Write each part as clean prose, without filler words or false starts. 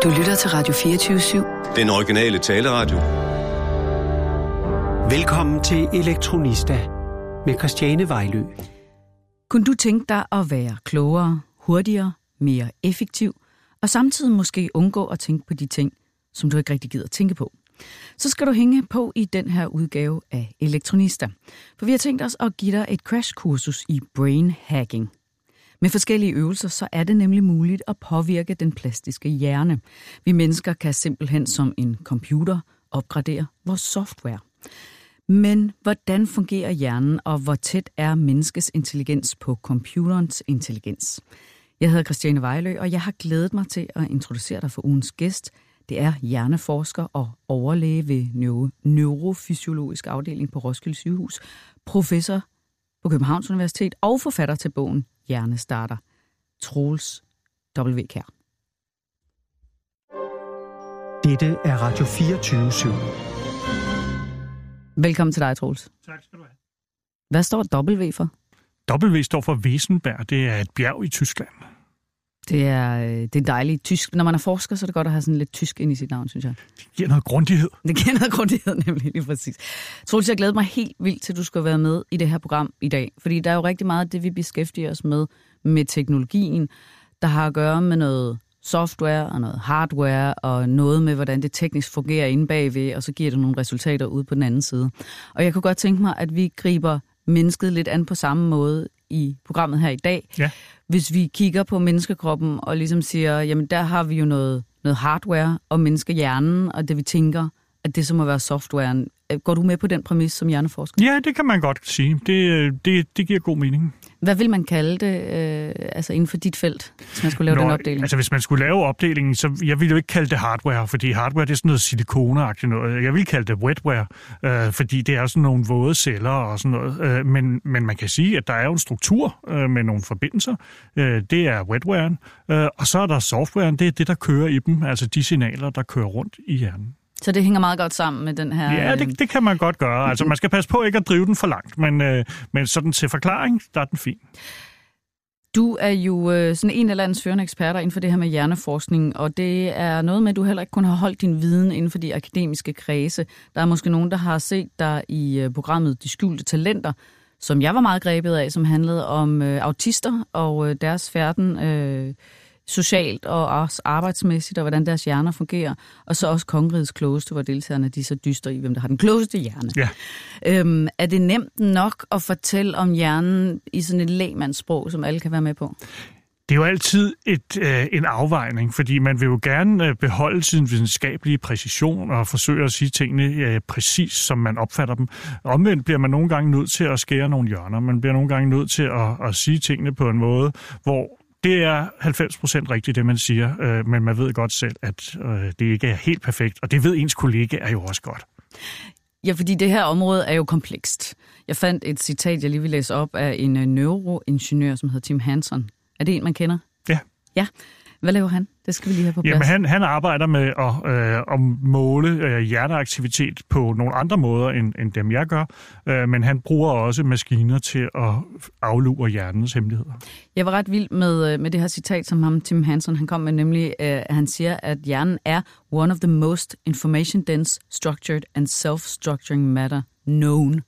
Du lytter til Radio 24/7. Den originale taleradio. Velkommen til Elektronista med Christiane Vejlø. Kunne du tænke dig at være klogere, hurtigere, mere effektiv, og samtidig måske undgå at tænke på de ting, som du ikke rigtig gider at tænke på? Så skal du hænge på i den her udgave af Elektronista. For vi har tænkt os at give dig et crashkursus i brain hacking. Med forskellige øvelser, så er det nemlig muligt at påvirke den plastiske hjerne. Vi mennesker kan simpelthen som en computer opgradere vores software. Men hvordan fungerer hjernen, og hvor tæt er menneskets intelligens på computerens intelligens? Jeg hedder Christiane Vejlø, og jeg har glædet mig til at introducere dig for ugens gæst. Det er hjerneforsker og overlæge ved neurofysiologisk afdeling på Roskilde Sygehus, professor på Københavns Universitet og forfatter til bogen Hjernestarter, Troels W. Kjær. Dette er Radio 24/7. Velkommen til dig, Troels. Tak skal du have. Hvad står W for? W står for Wesenberg. Det er et bjerg i Tyskland. Det er dejligt tysk. Når man er forsker, så er det godt at have sådan lidt tysk ind i sit navn, synes jeg. Det giver noget grundighed. Det giver noget grundighed, nemlig lige præcis. Troels, jeg glæder mig helt vildt til, at du skal være med i det her program i dag. Fordi der er jo rigtig meget af det, vi beskæftiger os med teknologien, der har at gøre med noget software og noget hardware og noget med, hvordan det teknisk fungerer inde bagved, og så giver det nogle resultater ude på den anden side. Og jeg kunne godt tænke mig, at vi griber mennesket lidt an på samme måde i programmet her i dag. Ja. Hvis vi kigger på menneskekroppen og ligesom siger, jamen der har vi jo noget hardware og menneskehjernen, og det vi tænker, at det så må være softwaren. Går du med på den præmis som hjerneforsker? Ja, det kan man godt sige. Det giver god mening. Hvad vil man kalde det, altså inden for dit felt, hvis man skulle lave den opdeling? Altså hvis man skulle lave opdelingen, så jeg ville jo ikke kalde det hardware, fordi hardware det er sådan noget silikoneagtigt noget. Jeg vil kalde det wetware, fordi det er sådan nogle våde celler og sådan noget. Men man kan sige, at der er jo en struktur med nogle forbindelser. Det er wetwaren. Og så er der softwaren, det er det, der kører i dem, altså de signaler, der kører rundt i hjernen. Så det hænger meget godt sammen med den her... Ja, det kan man godt gøre. Altså, man skal passe på ikke at drive den for langt, men sådan til forklaring, der er den fin. Du er jo sådan en af landets førende eksperter inden for det her med hjerneforskning, og det er noget med, at du heller ikke kun har holdt din viden inden for de akademiske kredse. Der er måske nogen, der har set dig i programmet De Skjulte Talenter, som jeg var meget grebet af, som handlede om autister og deres færden socialt og også arbejdsmæssigt, og hvordan deres hjerner fungerer. Og så også Kongerigets Klogeste, hvor deltagerne de så dyster i, hvem der har den klogeste hjerne. Ja. Er det nemt nok at fortælle om hjernen i sådan et lægmandssprog, som alle kan være med på? Det er jo altid en afvejning, fordi man vil jo gerne beholde sin videnskabelige præcision og forsøge at sige tingene præcis, som man opfatter dem. Omvendt bliver man nogle gange nødt til at skære nogle hjørner. Man bliver nogle gange nødt til at sige tingene på en måde, hvor det er 90% rigtigt, det man siger, men man ved godt selv, at det ikke er helt perfekt, og det ved ens kollegaer jo også godt. Ja, fordi det her område er jo komplekst. Jeg fandt et citat, jeg lige vil læse op af en neuroingeniør, som hedder Tim Hansen. Er det en, man kender? Ja. Ja. Hvad laver han? Det skal vi lige have på plads. Jamen, han arbejder med at måle hjerneaktivitet på nogle andre måder, end dem jeg gør. Men han bruger også maskiner til at aflure hjernens hemmeligheder. Jeg var ret vild med det her citat, som ham, Tim Hansen, han kom med, nemlig, han siger, at hjernen er one of the most information-dense, structured and self-structuring matter known.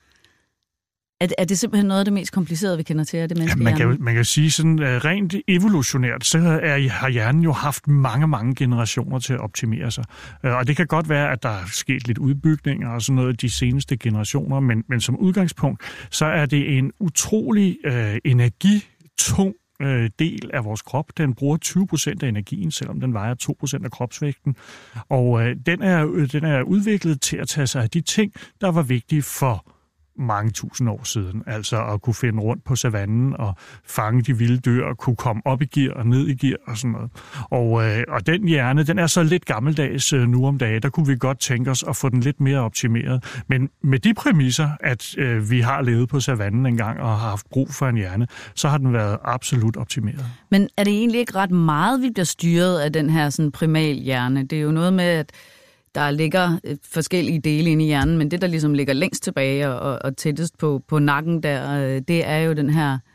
Er det simpelthen noget af det mest komplicerede, vi kender til af det menneske hjerne? Man kan sige sådan rent evolutionært, så har hjernen jo haft mange generationer til at optimere sig. Og det kan godt være, at der er sket lidt udbygninger og sådan noget de seneste generationer, men som udgangspunkt, så er det en utrolig energitung del af vores krop. Den bruger 20% af energien, selvom den vejer 2% af kropsvægten. Og den er udviklet til at tage sig af de ting, der var vigtige for mange tusind år siden. Altså at kunne finde rundt på savannen og fange de vilde dyr og kunne komme op i gear og ned i gear og sådan noget. Og den hjerne, den er så lidt gammeldags nu om dagen. Der kunne vi godt tænke os at få den lidt mere optimeret. Men med de præmisser, at vi har levet på savannen engang og har haft brug for en hjerne, så har den været absolut optimeret. Men er det egentlig ikke ret meget, vi bliver styret af den her sådan primal hjerne? Det er jo noget med, at der ligger forskellige dele inde i hjernen, men det, der ligesom ligger længst tilbage og tættest på nakken der, det er jo den her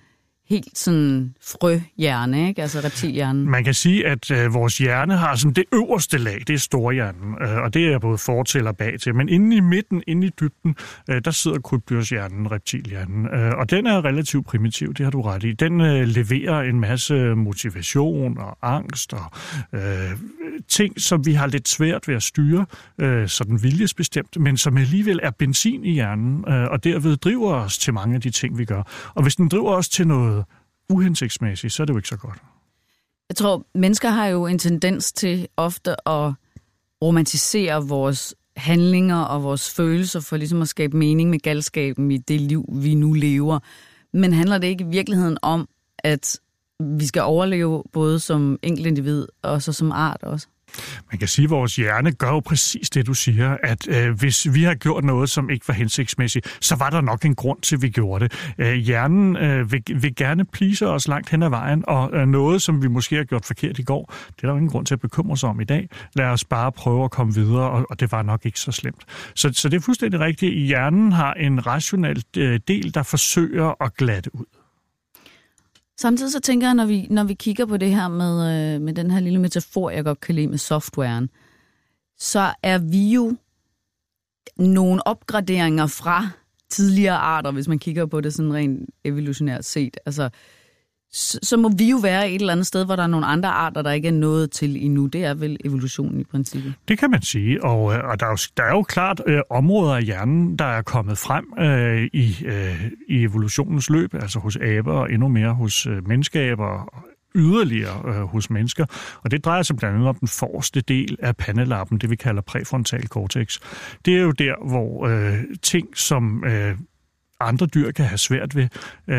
helt sådan frøhjerne, ikke? Altså reptilhjernen. Man kan sige, at vores hjerne har sådan det øverste lag, det er storhjernen, og det er både fortil og bag til. Men inde i midten, inde i dybden, der sidder krybdyrshjernen, reptilhjernen, og den er relativt primitiv, det har du ret i. Den leverer en masse motivation og angst og ting, som vi har lidt svært ved at styre, sådan viljesbestemt, men som alligevel er benzin i hjernen, og derved driver os til mange af de ting, vi gør. Og hvis den driver os til noget uhensigtsmæssigt, så er det jo ikke så godt. Jeg tror, mennesker har jo en tendens til ofte at romantisere vores handlinger og vores følelser for ligesom at skabe mening med galskaben i det liv, vi nu lever. Men handler det ikke i virkeligheden om, at vi skal overleve både som enkeltindivid og så som art også? Man kan sige, at vores hjerne gør jo præcis det, du siger, at hvis vi har gjort noget, som ikke var hensigtsmæssigt, så var der nok en grund til, at vi gjorde det. Hjernen vil gerne please os langt hen ad vejen, og noget, som vi måske har gjort forkert i går, det er der jo ingen grund til at bekymre sig om i dag. Lad os bare prøve at komme videre, og det var nok ikke så slemt. Så det er fuldstændig rigtigt. Hjernen har en rationel del, der forsøger at glatte ud. Samtidig så tænker jeg, når vi kigger på det her med den her lille metafor, jeg godt kan lide med softwaren, så er vi jo nogle opgraderinger fra tidligere arter, hvis man kigger på det sådan rent evolutionært set. Altså, så må vi jo være et eller andet sted, hvor der er nogle andre arter, der ikke er nået til endnu. Det er vel evolutionen i princippet. Det kan man sige, og der er jo klart områder af hjernen, der er kommet frem i evolutionens løb, altså hos aber og endnu mere hos menneskeaber og yderligere hos mennesker. Og det drejer sig blandt andet om den forreste del af pandelappen, det vi kalder præfrontal cortex. Det er jo der, hvor ting, som andre dyr kan have svært ved,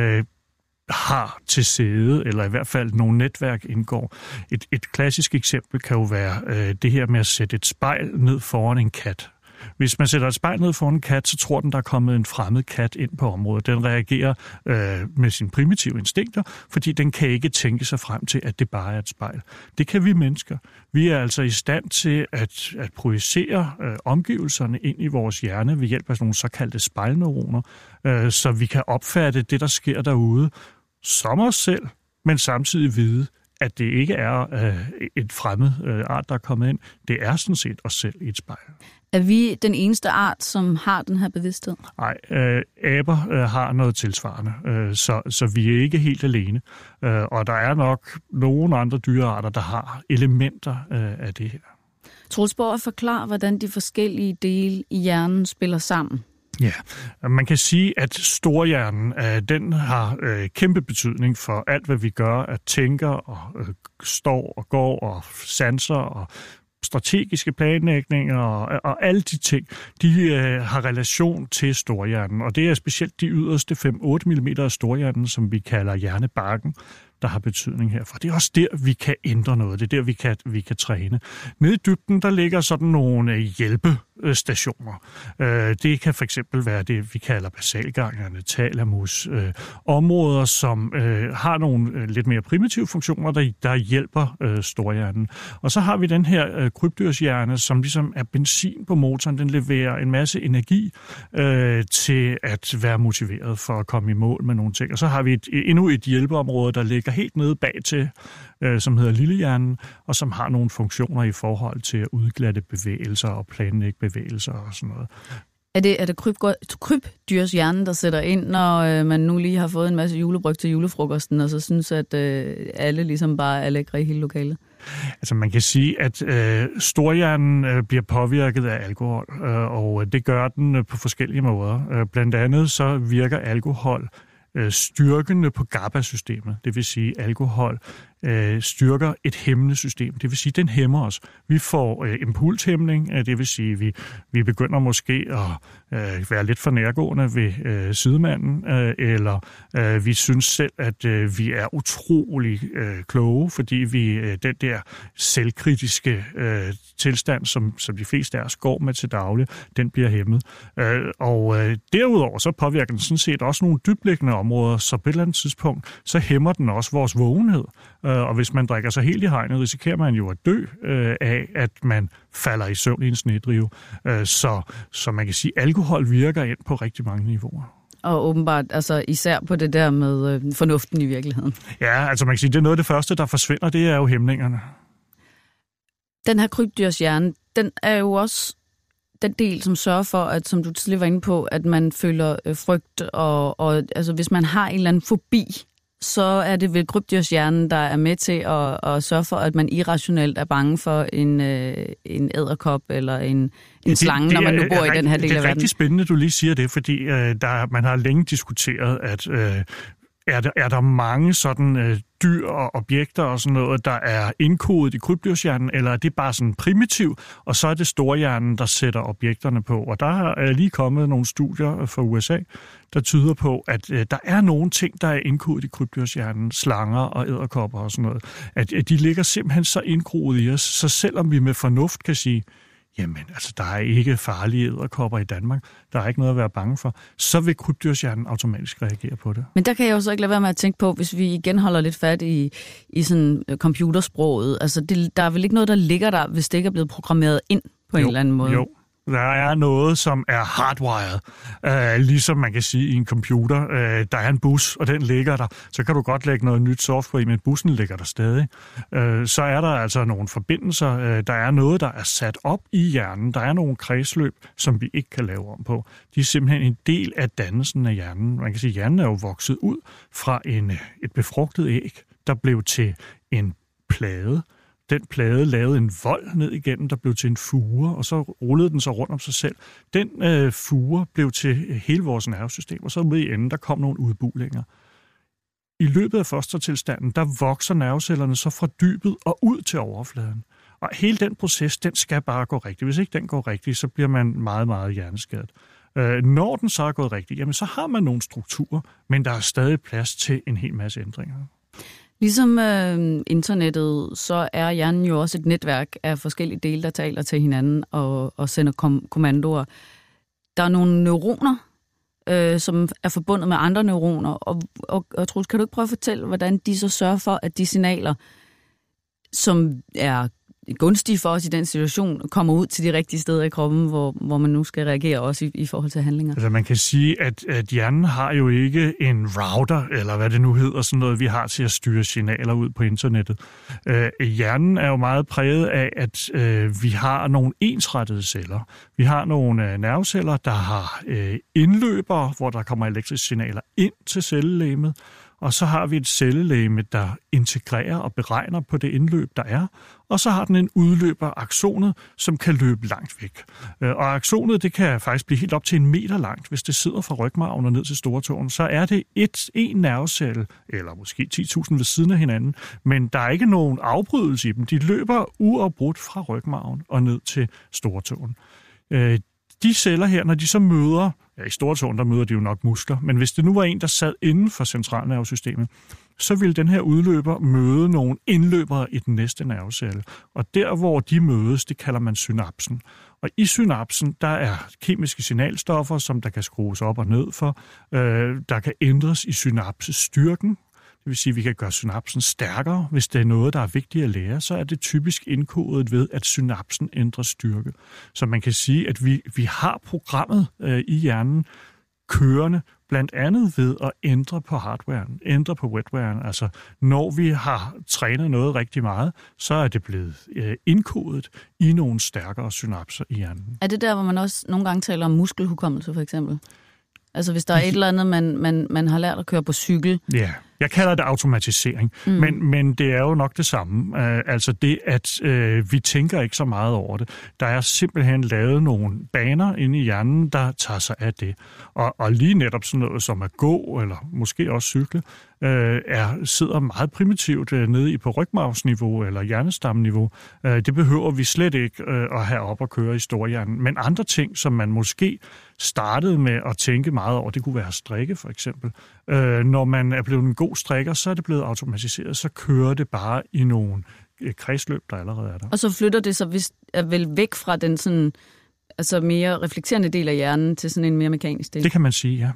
har til sæde, eller i hvert fald nogle netværk indgår. Et klassisk eksempel kan jo være det her med at sætte et spejl ned foran en kat. Hvis man sætter et spejl ned foran en kat, så tror den, der er kommet en fremmed kat ind på området. Den reagerer med sine primitive instinkter, fordi den kan ikke tænke sig frem til, at det bare er et spejl. Det kan vi mennesker. Vi er altså i stand til at projicere omgivelserne ind i vores hjerne ved hjælp af sådan nogle såkaldte spejlneuroner, så vi kan opfatte det, der sker derude, som os selv, men samtidig vide, at det ikke er et fremmed art, der er kommet ind. Det er sådan set os selv i et spejl. Er vi den eneste art, som har den her bevidsthed? Nej, aber har noget tilsvarende, så vi er ikke helt alene. Og der er nok nogle andre dyrearter, der har elementer af det her. Troels Borg, forklare, hvordan de forskellige dele i hjernen spiller sammen. Ja, man kan sige, at storhjernen, den har kæmpe betydning for alt, hvad vi gør, at tænker og står og går og sanser og strategiske planlægninger og alle de ting, de har relation til storhjernen. Og det er specielt de yderste 5-8 mm af storhjernen, som vi kalder hjernebarken, der har betydning herfor. Det er også der, vi kan ændre noget. Det er der, vi kan træne. Nede i dybden, der ligger sådan nogle hjælpestationer. Det kan for eksempel være det, vi kalder basalgangerne, thalamus, områder, som har nogle lidt mere primitive funktioner, der hjælper storhjernen. Og så har vi den her krybdyrshjerne, som ligesom er benzin på motoren. Den leverer en masse energi til at være motiveret for at komme i mål med nogle ting. Og så har vi endnu et hjælpeområde, der ligger helt nede bag til, som hedder lillehjernen, og som har nogle funktioner i forhold til at udglatte bevægelser og planlægge bevægelser og sådan noget. Er det krybdyrshjernen, der sætter ind, når man nu lige har fået en masse julebryg til julefrokosten, og så synes, at alle ligesom bare er lækre i hele lokalet? Altså man kan sige, at storhjernen bliver påvirket af alkohol, og det gør den på forskellige måder. Blandt andet så virker alkohol styrkende på GABA-systemet, det vil sige alkohol styrker et hæmmende system. Det vil sige, den hæmmer os. Vi får impulshæmning, det vil sige, vi begynder måske at være lidt for nærgående ved sidemanden, eller vi synes selv, at vi er utrolig kloge, fordi vi den der selvkritiske tilstand, som de fleste af os går med til daglig, den bliver hæmmet. Og derudover så påvirker den sådan set også nogle dybtliggende områder, så på et eller andet tidspunkt, så hæmmer den også vores vågenhed. Og hvis man drikker sig helt i hegnet, risikerer man jo at dø af, at man falder i søvn i en snedrive. Så man kan sige, at alkohol virker ind på rigtig mange niveauer. Og åbenbart, altså især på det der med fornuften i virkeligheden. Ja, altså man kan sige, det er noget af det første, der forsvinder, det er jo hæmningerne. Den her krybdyrshjerne, den er jo også den del, som sørger for, at, som du tidligere var inde på, at man føler frygt, og altså hvis man har en eller anden fobi, så er det vel krybdyrshjernen, der er med til at sørge for, at man irrationelt er bange for en edderkop eller en slange, når man nu bor i den her del af verden. Det er rigtig spændende, du lige siger det, fordi man har længe diskuteret, at er der mange sådan dyr og objekter og sådan noget, der er indkodet i krybdyrshjernen, eller er det bare sådan primitiv, og så er det storhjernen, der sætter objekterne på. Og der er lige kommet nogle studier fra USA, der tyder på, at der er nogle ting, der er indkodet i krybdyrshjernen, slanger og edderkopper og sådan noget, at de ligger simpelthen så indgroet i os, så selvom vi med fornuft kan sige, jamen, altså, der er ikke farlige edderkopper i Danmark, der er ikke noget at være bange for, så vil krybdyrshjernen automatisk reagere på det. Men der kan jeg jo så ikke lade være med at tænke på, hvis vi igen holder lidt fat i sådan computersproget, altså der er vel ikke noget, der ligger der, hvis det ikke er blevet programmeret ind på en eller anden måde? Jo. Der er noget, som er hardwired, ligesom man kan sige i en computer. Der er en bus, og den ligger der. Så kan du godt lægge noget nyt software i, men bussen ligger der stadig. Så er der altså nogle forbindelser. Der er noget, der er sat op i hjernen. Der er nogle kredsløb, som vi ikke kan lave om på. De er simpelthen en del af dannelsen af hjernen. Man kan sige, at hjernen er jo vokset ud fra et befrugtet æg, der blev til en plade. Den plade lavede en vold ned igennem, der blev til en fure, og så rullede den sig rundt om sig selv. Den fure blev til hele vores nervesystem, og så ude i enden, der kom nogle udbulinger. I løbet af fostertilstanden, der vokser nervecellerne så fra dybet og ud til overfladen. Og hele den proces, den skal bare gå rigtigt. Hvis ikke den går rigtigt, så bliver man meget, meget hjerneskadet. Når den så er gået rigtigt, jamen så har man nogle strukturer, men der er stadig plads til en hel masse ændringer. Ligesom internettet, så er hjernen jo også et netværk af forskellige dele, der taler til hinanden og sender kommandoer. Der er nogle neuroner, som er forbundet med andre neuroner, og Troels, kan du ikke prøve at fortælle, hvordan de så sørger for, at de signaler, som er gunstige for os i den situation, kommer ud til de rigtige steder i kroppen, hvor man nu skal reagere også i forhold til handlinger? Altså man kan sige, at hjernen har jo ikke en router, eller hvad det nu hedder, sådan noget, vi har til at styre signaler ud på internettet. Hjernen er jo meget præget af, at vi har nogle ensrettede celler. Vi har nogle nerveceller, der har indløbere, hvor der kommer elektriske signaler ind til cellelægemet, og så har vi et cellelegeme, der integrerer og beregner på det indløb, der er. Og så har den en udløber, aksonet, som kan løbe langt væk. Og aksonet, det kan faktisk blive helt op til 1 meter langt. Hvis det sidder fra rygmarven og ned til storetåen, så er det en nervecelle, eller måske 10.000 ved siden af hinanden. Men der er ikke nogen afbrydelse i dem. De løber uafbrudt fra rygmarven og ned til storetåen. De celler her, når de så møder, i storetåen, der møder de jo nok muskler, men hvis det nu var en, der sad inden for centralnervesystemet, så ville den her udløber møde nogle indløbere i den næste nervecelle. Og der, hvor de mødes, det kalder man synapsen. Og i synapsen, der er kemiske signalstoffer, som der kan skrues op og ned for. Der kan ændres i synapsestyrken. Det vil sige, at vi kan gøre synapsen stærkere. Hvis det er noget, der er vigtigt at lære, så er det typisk indkodet ved, at synapsen ændrer styrke. Så man kan sige, at vi har programmet i hjernen kørende, blandt andet ved at ændre på hardwaren, ændre på wetwaren. Altså, når vi har trænet noget rigtig meget, så er det blevet indkodet i nogle stærkere synapser i hjernen. Er det der, hvor man også nogle gange taler om muskelhukommelse, for eksempel? Altså, hvis der er et eller andet, man har lært at køre på cykel. Ja, jeg kalder det automatisering, men det er jo nok det samme. Altså det, at vi tænker ikke så meget over det. Der er simpelthen lavet nogle baner inde i hjernen, der tager sig af det. Og lige netop sådan noget som at gå, eller måske også cykle, sidder meget primitivt nede på rygmarvsniveau eller hjernestamniveau. Det behøver vi slet ikke at have op og køre i storhjernen. Men andre ting, som man måske startede med at tænke meget over, det kunne være strikke for eksempel. Når man er blevet en god strikker, så er det blevet automatiseret, så kører det bare i nogle kredsløb, der allerede er der. Og så flytter det sig vel væk fra den sådan, altså mere reflekterende del af hjernen til sådan en mere mekanisk del? Det kan man sige, ja.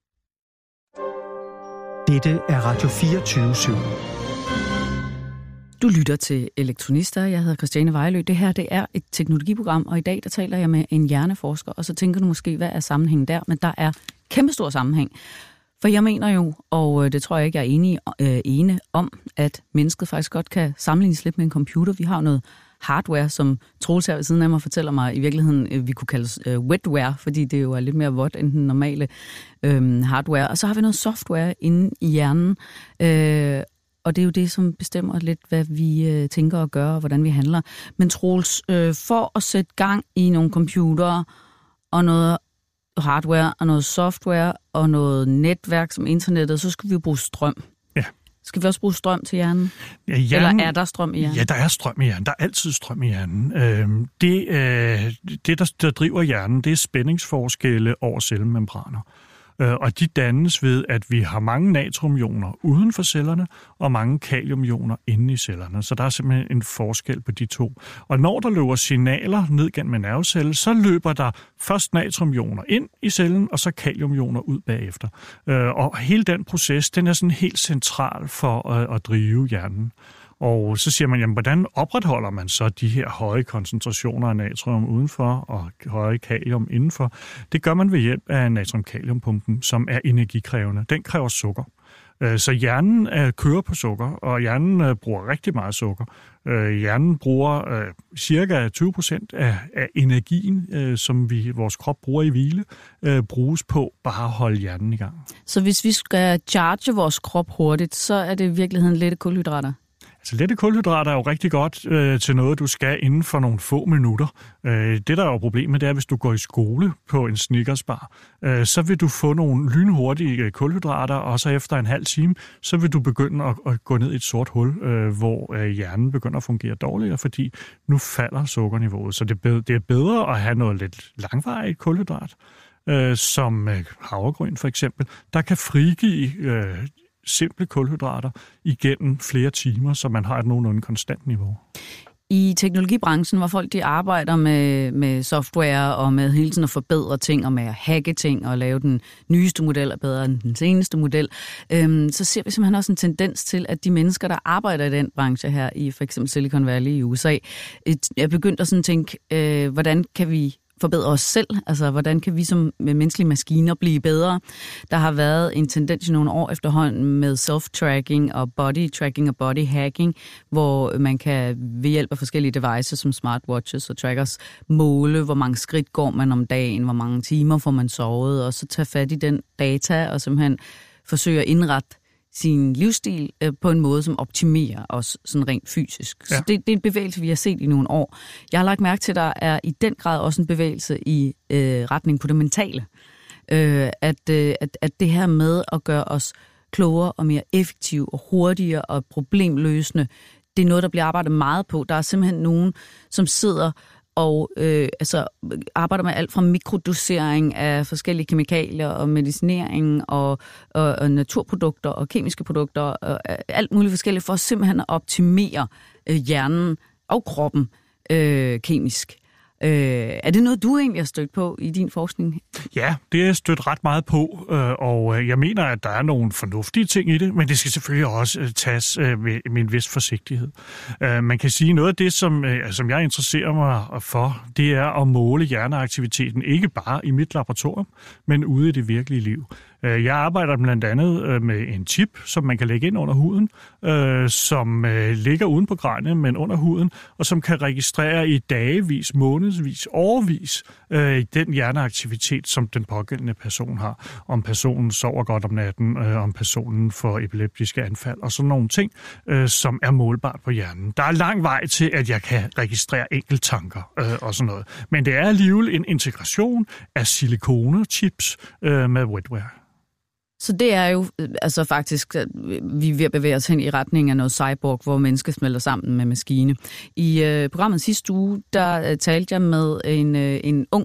Dette er Radio 24/7. Du lytter til Elektronister. Jeg hedder Christiane Vejlø. Det her, det er et teknologiprogram, og i dag der taler jeg med en hjerneforsker, og så tænker du måske, hvad er sammenhængen der? Men der er kæmpestor sammenhæng. For jeg mener jo, og det tror jeg ikke, jeg er ene om, at mennesket faktisk godt kan sammenlignes lidt med en computer. Vi har noget hardware, som Troels her ved siden af mig fortæller mig, i virkeligheden vi kunne kalde wetware, fordi det jo er lidt mere vådt end den normale hardware. Og så har vi noget software inde i hjernen, og det er jo det, som bestemmer lidt, hvad vi tænker og gør, og hvordan vi handler. Men Troels, for at sætte gang i nogle computere og noget hardware og noget software og noget netværk som internettet, så skal vi jo bruge strøm. Ja. Skal vi også bruge strøm til hjernen? Ja, hjernen? Eller er der strøm i hjernen? Ja, der er strøm i hjernen. Der er altid strøm i hjernen. Det, der driver hjernen, det er spændingsforskelle over cellemembraner. Og de dannes ved, at vi har mange natriumioner uden for cellerne, og mange kaliumioner inde i cellerne. Så der er simpelthen en forskel på de to. Og når der løber signaler ned gennem en nervecelle, så løber der først natriumioner ind i cellen, og så kaliumioner ud bagefter. Og hele den proces, den er sådan helt central for at drive hjernen. Og så siger man, jamen, hvordan opretholder man så de her høje koncentrationer af natrium udenfor og høje kalium indenfor? Det gør man ved hjælp af natrium-kaliumpumpen, som er energikrævende. Den kræver sukker. Så hjernen kører på sukker, og hjernen bruger rigtig meget sukker. Hjernen bruger cirka 20% af energien, som vores krop bruger i hvile, bruges på bare at holde hjernen i gang. Så hvis vi skal charge vores krop hurtigt, så er det i virkeligheden lette kulhydrater? Altså lette kulhydrater er jo rigtig godt til noget, du skal inden for nogle få minutter. Det, der er jo problemet, det er, hvis du går i skole på en Snickersbar, så vil du få nogle lynhurtige kulhydrater, og så efter en halv time, så vil du begynde at gå ned i et sort hul, hvor hjernen begynder at fungere dårligere, fordi nu falder sukkerniveauet. Så det er bedre at have noget lidt langvarigt kulhydrat, som havregryn for eksempel, der kan frigive simple kulhydrater igennem flere timer, så man har et nogenlunde konstant niveau. I teknologibranchen, hvor folk de arbejder med software og med hele tiden at forbedre ting og med at hacke ting og lave den nyeste model er bedre end den seneste model, så ser vi simpelthen også en tendens til, at de mennesker, der arbejder i den branche her i for eksempel Silicon Valley i USA, er begyndt at sådan tænke, hvordan kan vi forbedre os selv? Altså, hvordan kan vi som menneskelige maskiner blive bedre? Der har været en tendens i nogle år efterhånden med self-tracking og body-tracking og body-hacking, hvor man kan ved hjælp af forskellige devices som smartwatches og trackers måle, hvor mange skridt går man om dagen, hvor mange timer får man sovet, og så tage fat i den data og simpelthen forsøge at indrette sin livsstil på en måde, som optimerer os sådan rent fysisk. Ja. Så det er en bevægelse, vi har set i nogle år. Jeg har lagt mærke til, at der er i den grad også en bevægelse i retning på det mentale. At det her med at gøre os klogere og mere effektive og hurtigere og problemløsende, det er noget, der bliver arbejdet meget på. Der er simpelthen nogen, som sidder og arbejder med alt fra mikrodosering af forskellige kemikalier og medicinering og naturprodukter og kemiske produkter og alt muligt forskelligt for simpelthen at optimere hjernen og kroppen kemisk. Er det noget, du egentlig har stødt på i din forskning? Ja, det er jeg stødt ret meget på, og jeg mener, at der er nogle fornuftige ting i det, men det skal selvfølgelig også tages med en vis forsigtighed. Man kan sige, noget af det, som jeg interesserer mig for, det er at måle hjerneaktiviteten, ikke bare i mit laboratorium, men ude i det virkelige liv. Jeg arbejder blandt andet med en chip, som man kan lægge ind under huden, som ligger uden på kraniet, men under huden, og som kan registrere i dagevis, månedsvis, årevis den hjerneaktivitet, som den pågældende person har. Om personen sover godt om natten, om personen får epileptiske anfald og sådan nogle ting, som er målbart på hjernen. Der er lang vej til, at jeg kan registrere enkelttanker og sådan noget. Men det er alligevel en integration af silikonechips med wetware. Så det er jo altså faktisk, vi er ved at bevæge os hen i retning af noget cyborg, hvor mennesker smelter sammen med maskine. I programmet sidste uge, der talte jeg med en ung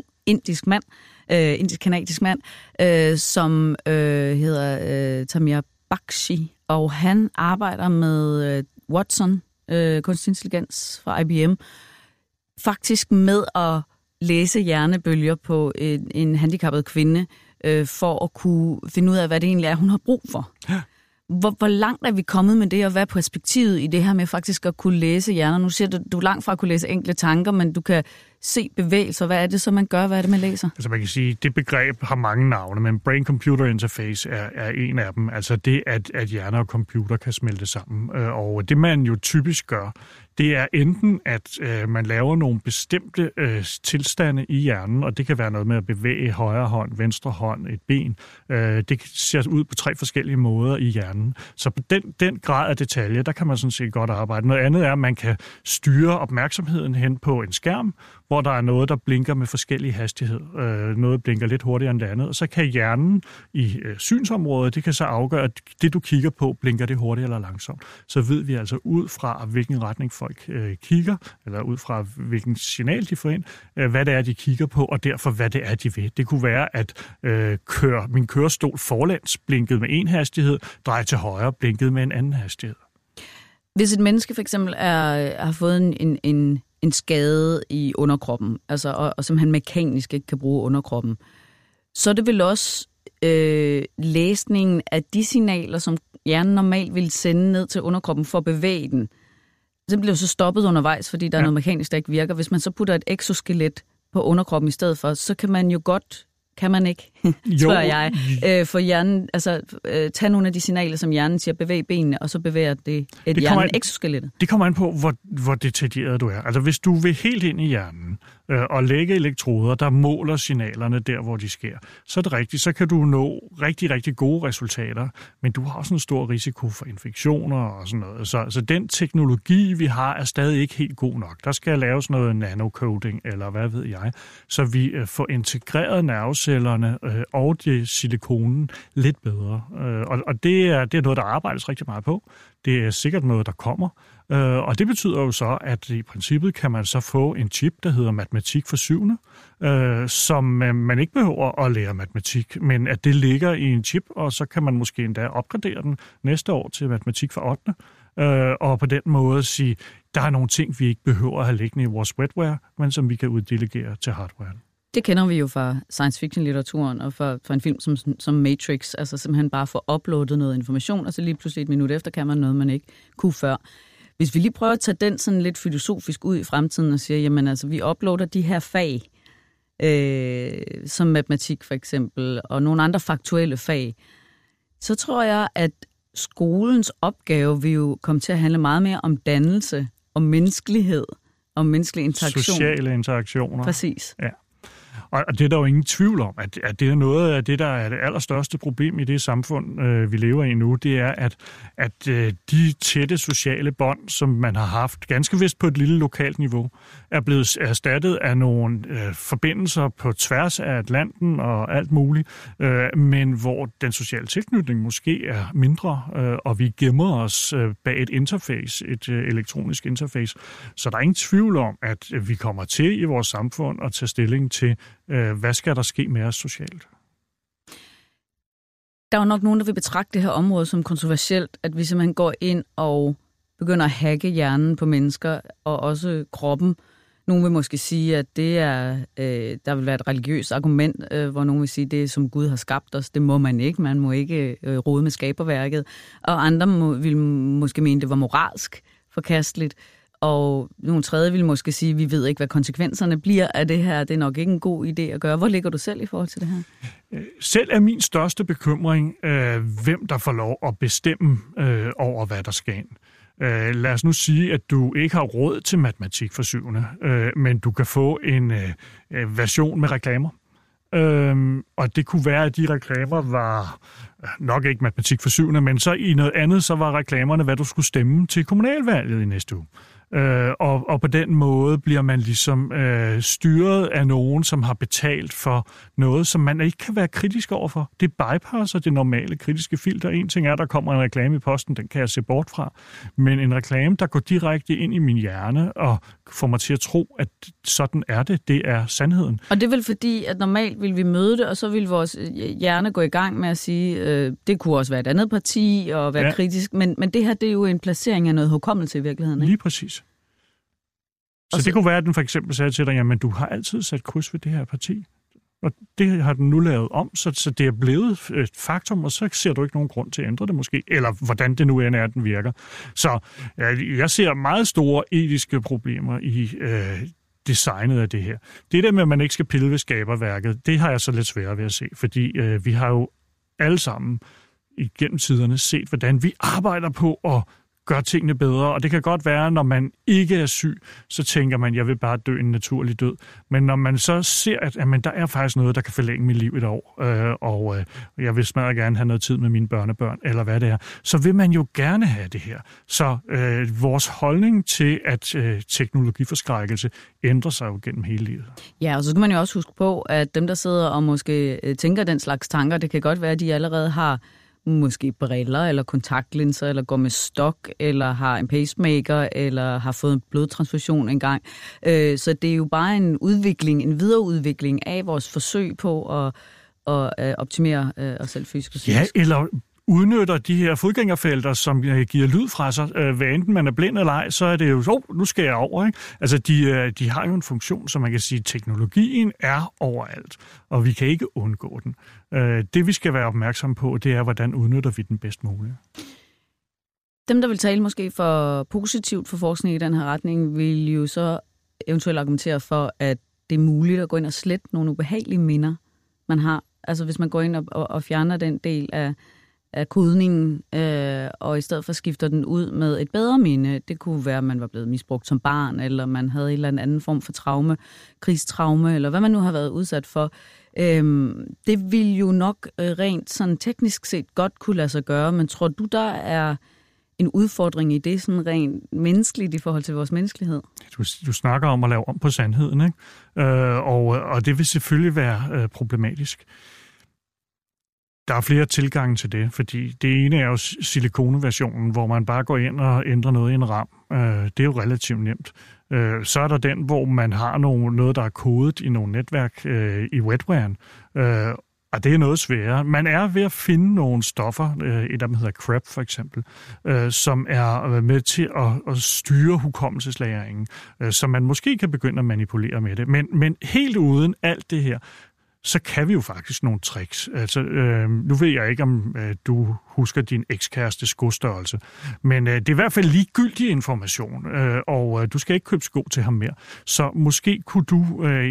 indisk-kanadisk mand, som hedder Tamir Bakshi, og han arbejder med Watson, kunstig intelligens fra IBM, faktisk med at læse hjernebølger på en handicappet kvinde, for at kunne finde ud af, hvad det egentlig er, hun har brug for. Ja. Hvor langt er vi kommet med det, og hvad er perspektivet i det her med faktisk at kunne læse hjerner? Nu siger du er langt fra at kunne læse enkle tanker, men du kan se bevægelser. Hvad er det så, man gør? Hvad er det, man læser? Altså man kan sige, at det begreb har mange navne, men brain-computer interface er en af dem. Altså det, at hjerne og computer kan smelte sammen. Og det, man jo typisk gør, det er enten, at man laver nogle bestemte tilstande i hjernen, og det kan være noget med at bevæge højre hånd, venstre hånd, et ben. Det ser ud på 3 forskellige måder i hjernen. Så på den grad af detalje, der kan man sådan set godt arbejde. Noget andet er, at man kan styre opmærksomheden hen på en skærm, hvor der er noget, der blinker med forskellig hastighed. Noget blinker lidt hurtigere end det andet. Og så kan hjernen i synsområdet, det kan så afgøre, at det, du kigger på, blinker det hurtigt eller langsomt. Så ved vi altså ud fra, hvilken retning folk kigger, eller ud fra, hvilken signal de får ind, hvad det er, de kigger på, og derfor, hvad det er, de vil. Det kunne være, at min kørestol forlæns blinkede med en hastighed, drej til højre, blinkede med en anden hastighed. Hvis et menneske for eksempel har fået en skade i underkroppen, altså, og simpelthen mekanisk ikke kan bruge underkroppen, så er det vel også læsningen af de signaler, som hjernen normalt vil sende ned til underkroppen for at bevæge den. Det bliver jo så stoppet undervejs, fordi der er noget mekanisk, der ikke virker. Hvis man så putter et exoskelet på underkroppen i stedet for, så kan man jo godt, kan man ikke, tror jeg, for hjernen, altså tage nogle af de signaler, som hjernen siger, bevæg benene, og så bevæger det hjernen exoskelettet. Det kommer an på, hvor detaljeret du er. Altså hvis du vil helt ind i hjernen og lægge elektroder, der måler signalerne der, hvor de sker, så er det rigtigt, så kan du nå rigtig, rigtig gode resultater, men du har også en stor risiko for infektioner og sådan noget. Så den teknologi, vi har, er stadig ikke helt god nok. Der skal laves noget nanocoding, eller hvad ved jeg, så vi får integreret nervecellerne og det silikonen lidt bedre. Og det er noget, der arbejdes rigtig meget på. Det er sikkert noget, der kommer. Og det betyder jo så, at i princippet kan man så få en chip, der hedder matematik for 7., som man ikke behøver at lære matematik, men at det ligger i en chip, og så kan man måske endda opgradere den næste år til matematik for 8. Og på den måde sige, der er nogle ting, vi ikke behøver at have liggende i vores wetware, men som vi kan uddelegere til hardware. Det kender vi jo fra science fiction-litteraturen og fra en film som Matrix, altså simpelthen bare få uploadet noget information, og så lige pludselig et minut efter kan man noget, man ikke kunne før. Hvis vi lige prøver at tage den sådan lidt filosofisk ud i fremtiden og siger, jamen altså, vi uploader de her fag, som matematik for eksempel, og nogle andre faktuelle fag, så tror jeg, at skolens opgave vil jo komme til at handle meget mere om dannelse, om menneskelighed, om menneskelig interaktion. Sociale interaktioner. Præcis. Ja. Og det er der jo ingen tvivl om, at det er noget af det, der er det allerstørste problem i det samfund, vi lever i nu, det er, at de tætte sociale bånd, som man har haft ganske vist på et lille lokalt niveau, er blevet erstattet af nogle forbindelser på tværs af Atlanten og alt muligt, men hvor den sociale tilknytning måske er mindre, og vi gemmer os bag et interface, et elektronisk interface. Så der er ingen tvivl om, at vi kommer til i vores samfund at tage stilling til, hvad skal der ske med os socialt? Der er jo nok nogen, der vil betragte det her område som kontroversielt, at vi simpelthen går ind og begynder at hacke hjernen på mennesker, og også kroppen. Nogle vil måske sige, at det er, der vil være et religiøst argument, hvor nogen vil sige, at det er som Gud har skabt os. Det må man ikke. Man må ikke rode med skaberværket. Og andre vil måske mene, det var moralsk forkasteligt. Og nogle tredje vil måske sige, at vi ved ikke, hvad konsekvenserne bliver af det her. Det er nok ikke en god idé at gøre. Hvor ligger du selv i forhold til det her? Selv er min største bekymring, hvem der får lov at bestemme over, hvad der skal ind. Lad os nu sige, at du ikke har råd til matematik for 7., men du kan få en version med reklamer. Og det kunne være, at de reklamer var nok ikke matematik for 7., men så i noget andet, så var reklamerne, hvad du skulle stemme til kommunalvalget i næste uge. Og på den måde bliver man ligesom styret af nogen, som har betalt for noget, som man ikke kan være kritisk overfor. Det bypasser det normale kritiske filter. En ting er, der kommer en reklame i posten, den kan jeg se bort fra. Men en reklame, der går direkte ind i min hjerne og får mig til at tro, at sådan er det. Det er sandheden. Og det er vel fordi, at normalt vil vi møde det, og så vil vores hjerne gå i gang med at sige, det kunne også være et andet parti og være kritisk. Men det her, det er jo en placering af noget hukommelse i virkeligheden, ikke? Lige præcis. Så det kunne være, at den for eksempel sagde til dig, jamen du har altid sat kryds ved det her parti. Og det har den nu lavet om, så det er blevet et faktum, og så ser du ikke nogen grund til at ændre det måske, eller hvordan det nu end er, den virker. Så jeg ser meget store etiske problemer i designet af det her. Det der med, at man ikke skal pille ved skaberværket, det har jeg så lidt sværere ved at se, fordi vi har jo alle sammen igennem tiderne set, hvordan vi arbejder på at gøre tingene bedre, og det kan godt være, når man ikke er syg, så tænker man, jeg vil bare dø en naturlig død. Men når man så ser, at der er faktisk noget, der kan forlænge mit liv et år, og jeg vil smadre gerne have noget tid med mine børnebørn, eller hvad det er, så vil man jo gerne have det her. Så vores holdning til, at teknologiforskrækkelse ændrer sig jo gennem hele livet. Ja, og så skal man jo også huske på, at dem, der sidder og måske tænker den slags tanker, det kan godt være, at de allerede har måske briller eller kontaktlinser, eller går med stok, eller har en pacemaker, eller har fået en blodtransfusion engang. Så det er jo bare en udvikling, en videreudvikling af vores forsøg på at optimere os selv fysisk og psykisk. Ja, eller udnytter de her fodgængerfelter, som giver lyd fra sig. Hvad enten man er blind eller ej, så er det jo, nu skal jeg over. Ikke? Altså, de har jo en funktion, som man kan sige, teknologien er overalt, og vi kan ikke undgå den. Det, vi skal være opmærksomme på, det er, hvordan udnytter vi den bedst muligt. Dem, der vil tale måske for positivt for forskning i den her retning, vil jo så eventuelt argumentere for, at det er muligt at gå ind og slette nogle ubehagelige minder, man har. Altså, hvis man går ind og fjerner den del af kodningen, og i stedet for skifter den ud med et bedre minde. Det kunne være, at man var blevet misbrugt som barn, eller man havde en eller anden form for traume, krigstraume, eller hvad man nu har været udsat for. Det vil jo nok rent sådan teknisk set godt kunne lade sig gøre, men tror du, der er en udfordring i det, sådan rent menneskeligt i forhold til vores menneskelighed? Du snakker om at lave om på sandheden, ikke? Og det vil selvfølgelig være problematisk. Der er flere tilgange til det, fordi det ene er jo silikoneversionen, hvor man bare går ind og ændrer noget i en ram. Det er jo relativt nemt. Så er der den, hvor man har noget, der er kodet i nogle netværk i wetwaren. Og det er noget sværere. Man er ved at finde nogle stoffer, et af dem hedder CREP for eksempel, som er med til at styre hukommelseslagringen, så man måske kan begynde at manipulere med det. Men helt uden alt det her, så kan vi jo faktisk nogle tricks. Altså, nu ved jeg ikke, om du husker din ekskærestes skostørrelse, men det er i hvert fald ligegyldig information, og du skal ikke købe sko til ham mere. Så måske kunne du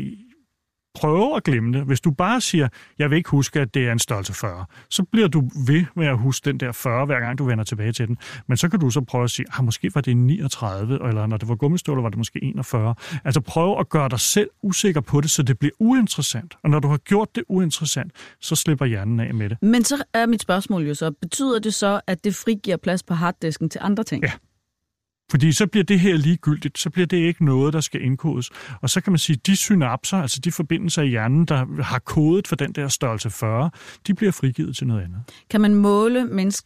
prøve at glemme det. Hvis du bare siger, jeg vil ikke huske, at det er en størrelse 40, så bliver du ved med at huske den der 40, hver gang du vender tilbage til den. Men så kan du så prøve at sige, måske var det 39, eller når det var gummistøvler, var det måske 41. Altså prøv at gøre dig selv usikker på det, så det bliver uinteressant. Og når du har gjort det uinteressant, så slipper hjernen af med det. Men så er mit spørgsmål jo så, betyder det så, at det frigiver plads på harddisken til andre ting? Ja. Fordi så bliver det her ligegyldigt, så bliver det ikke noget, der skal indkodes. Og så kan man sige, at de synapser, altså de forbindelser i hjernen, der har kodet for den der størrelse 40, de bliver frigivet til noget andet. Kan man måle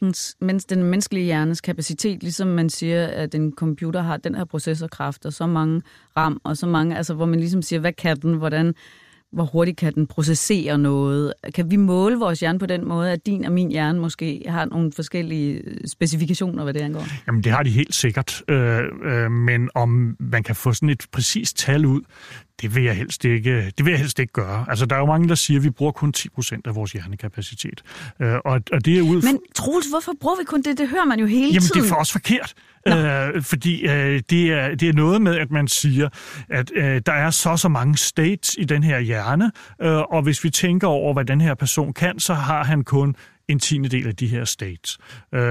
den menneskelige hjernes kapacitet, ligesom man siger, at en computer har den her processorkraft, og så mange RAM, og så mange, altså hvor man ligesom siger, hvad kan den, hvor hurtigt kan den processere noget? Kan vi måle vores hjerne på den måde, at din og min hjerne måske har nogle forskellige specifikationer, hvad det angår? Jamen, det har de helt sikkert. Men om man kan få sådan et præcist tal ud, det vil jeg helst ikke gøre. Altså, der er jo mange, der siger, at vi bruger kun 10% af vores hjernekapacitet. Og det er ud... Men Troels, hvorfor bruger vi kun det? Det hører man jo hele tiden. Jamen, det er for os forkert. Fordi det er noget med, at man siger, at der er så mange states i den her hjerne, og hvis vi tænker over, hvad den her person kan, så har han kun en 10. af de her states.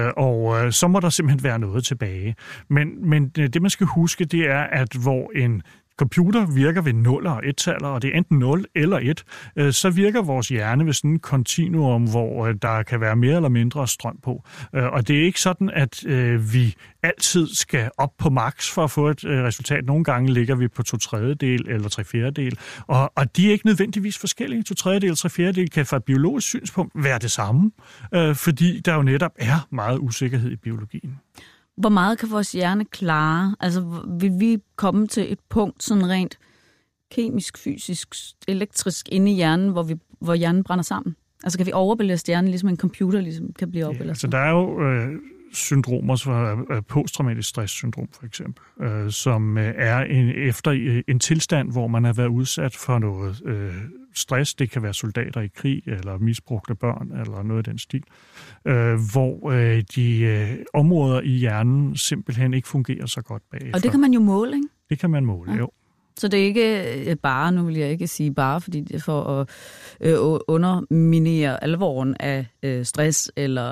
Og så må der simpelthen være noget tilbage. Men det, man skal huske, det er, at hvor en computer virker ved 0 og 1-taller, og det er enten 0 eller 1, så virker vores hjerne ved sådan en kontinuum, hvor der kan være mere eller mindre strøm på. Og det er ikke sådan, at vi altid skal op på max for at få et resultat. Nogle gange ligger vi på 2/3 eller 3/4, og de er ikke nødvendigvis forskellige. 2/3 eller 3/4 kan fra et biologisk synspunkt være det samme, fordi der jo netop er meget usikkerhed i biologien. Hvor meget kan vores hjerne klare? Altså, vil vi komme til et punkt, sådan rent kemisk, fysisk, elektrisk inde i hjernen, hvor hjernen brænder sammen? Altså, kan vi overbelaste hjernen, ligesom en computer ligesom kan blive overbelastet? Ja, altså, der er jo syndromer, som posttraumatisk stresssyndrom for eksempel, som er efter en tilstand, hvor man har været udsat for noget stress. Det kan være soldater i krig, eller misbrugte børn, eller noget af den stil, hvor de områder i hjernen simpelthen ikke fungerer så godt bagefter. Og det kan man jo måle, ikke? Det kan man måle, jo. Så det er ikke bare, nu vil jeg ikke sige bare, fordi det er for at underminere alvoren af stress eller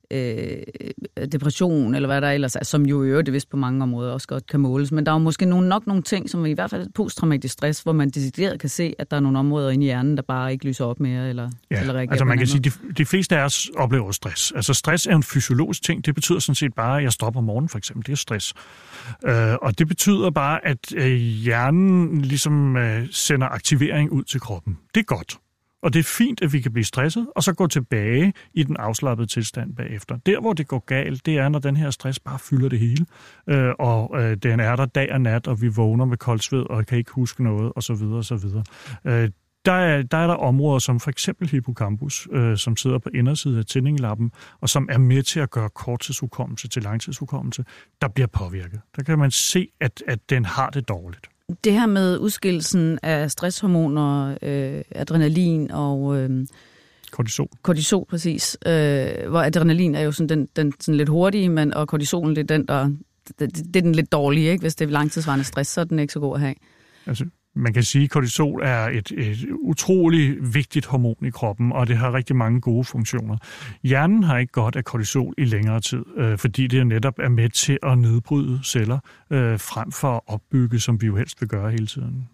depression, eller hvad der ellers er, som jo i øvrigt vist på mange områder også godt kan måles. Men der er jo måske nok nogle ting, som i hvert fald posttraumatisk stress, hvor man decideret kan se, at der er nogle områder inde i hjernen, der bare ikke lyser op mere, eller reagerer. Altså man kan sige, at de fleste af os oplever stress. Altså stress er en fysiologisk ting. Det betyder sådan set bare, at jeg stopper om morgenen, for eksempel. Det er stress. Og det betyder bare, at hjernen ligesom sender aktivering ud til kroppen. Det er godt. Og det er fint, at vi kan blive stresset, og så gå tilbage i den afslappede tilstand bagefter. Der, hvor det går galt, det er, når den her stress bare fylder det hele, og den er der dag og nat, og vi vågner med koldsved, og kan ikke huske noget, osv. osv. Der er der områder som for eksempel hippocampus, som sidder på indersiden af tændingelappen, og som er med til at gøre korttidshukommelse til langtidshukommelse, der bliver påvirket. Der kan man se, at den har det dårligt. Det her med udskillelsen af stresshormoner, adrenalin og kortisol, præcis. Hvor adrenalin er jo sådan den sådan lidt hurtige, og kortisolen det er den lidt dårlige, ikke? Hvis det er langtidsvarende stress, så er den ikke så god at have. Altså, man kan sige, at kortisol er et utrolig vigtigt hormon i kroppen, og det har rigtig mange gode funktioner. Hjernen har ikke godt af kortisol i længere tid, fordi det netop er med til at nedbryde celler, frem for at opbygge, som vi jo helst vil gøre hele tiden.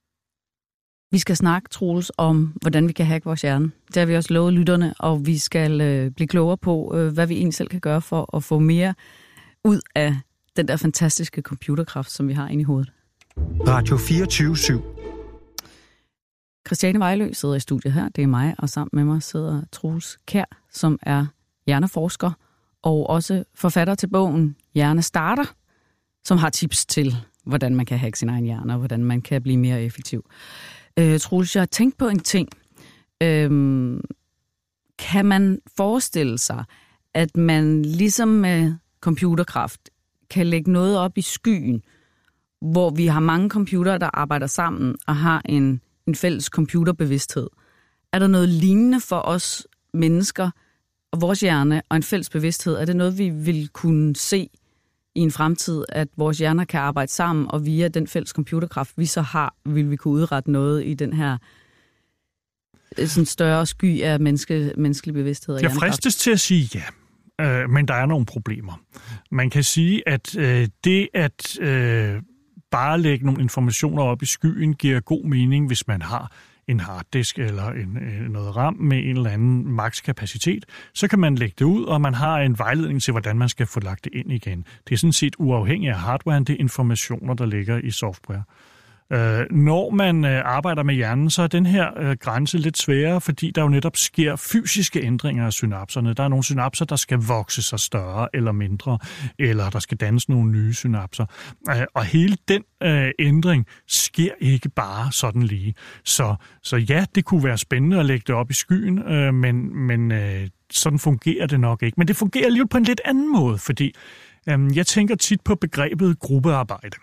Vi skal snakke, Troels, om hvordan vi kan hacke vores hjerne. Det har vi også lovet lytterne, og vi skal blive klogere på, hvad vi egentlig selv kan gøre for at få mere ud af den der fantastiske computerkraft, som vi har inde i hovedet. Radio 24/7. Christiane Vejlø sidder i studiet her, det er mig, og sammen med mig sidder Troels Kjær, som er hjerneforsker og også forfatter til bogen Hjernestarter, som har tips til, hvordan man kan hacke sin egen hjerne, og hvordan man kan blive mere effektiv. Troels, jeg har tænkt på en ting. Kan man forestille sig, at man ligesom med computerkraft kan lægge noget op i skyen, hvor vi har mange computere, der arbejder sammen og har en fælles computerbevidsthed? Er der noget lignende for os mennesker og vores hjerne og en fælles bevidsthed? Er det noget, vi vil kunne se i en fremtid, at vores hjerner kan arbejde sammen, og via den fælles computerkraft, vi så har, vil vi kunne udrette noget i den her sådan større sky af menneskelig bevidsthed og hjernekraft? Jeg fristes til at sige ja, men der er nogle problemer. Man kan sige, at det at bare lægge nogle informationer op i skyen giver god mening, hvis man har en harddisk eller noget RAM med en eller anden makskapacitet, så kan man lægge det ud, og man har en vejledning til, hvordan man skal få lagt det ind igen. Det er sådan set uafhængigt af hardware, det er informationer, der ligger i software. Når man arbejder med hjernen, så er den her grænse lidt sværere, fordi der jo netop sker fysiske ændringer af synapserne. Der er nogle synapser, der skal vokse sig større eller mindre, eller der skal dannes nogle nye synapser. Og hele den ændring sker ikke bare sådan lige. Så ja, det kunne være spændende at lægge det op i skyen, men sådan fungerer det nok ikke. Men det fungerer alligevel på en lidt anden måde, fordi jeg tænker tit på begrebet gruppearbejde.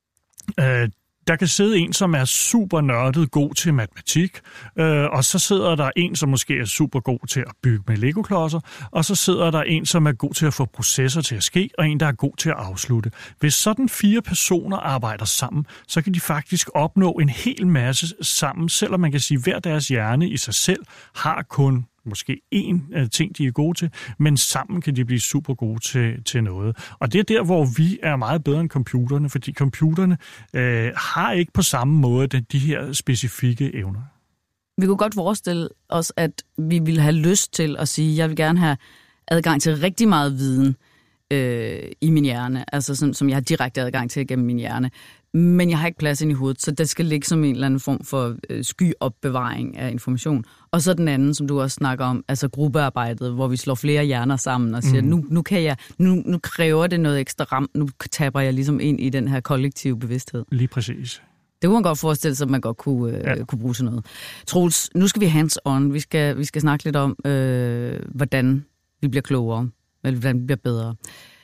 Der kan sidde en, som er super nørdet god til matematik, og så sidder der en, som måske er super god til at bygge med legoklodser, og så sidder der en, som er god til at få processer til at ske, og en, der er god til at afslutte. Hvis sådan 4 personer arbejder sammen, så kan de faktisk opnå en hel masse sammen, selvom man kan sige, at hver deres hjerne i sig selv har kun måske én ting, de er gode til, men sammen kan de blive super gode til noget. Og det er der, hvor vi er meget bedre end computerne, fordi computerne har ikke på samme måde de her specifikke evner. Vi kunne godt forestille os, at vi ville have lyst til at sige, at jeg vil gerne have adgang til rigtig meget viden i min hjerne, altså som jeg har direkte adgang til gennem min hjerne. Men jeg har ikke plads ind i hovedet, så det skal ligge som en eller anden form for skyopbevaring af information. Og så den anden, som du også snakker om, altså gruppearbejdet, hvor vi slår flere hjerner sammen og siger, nu kræver det noget ekstra ram, nu tapper jeg ligesom ind i den her kollektive bevidsthed. Lige præcis. Det kunne man godt forestille sig, at man godt kunne bruge sådan noget. Troels, nu skal vi hands on. Vi skal snakke lidt om, hvordan vi bliver klogere. hvordan vi bliver bedre.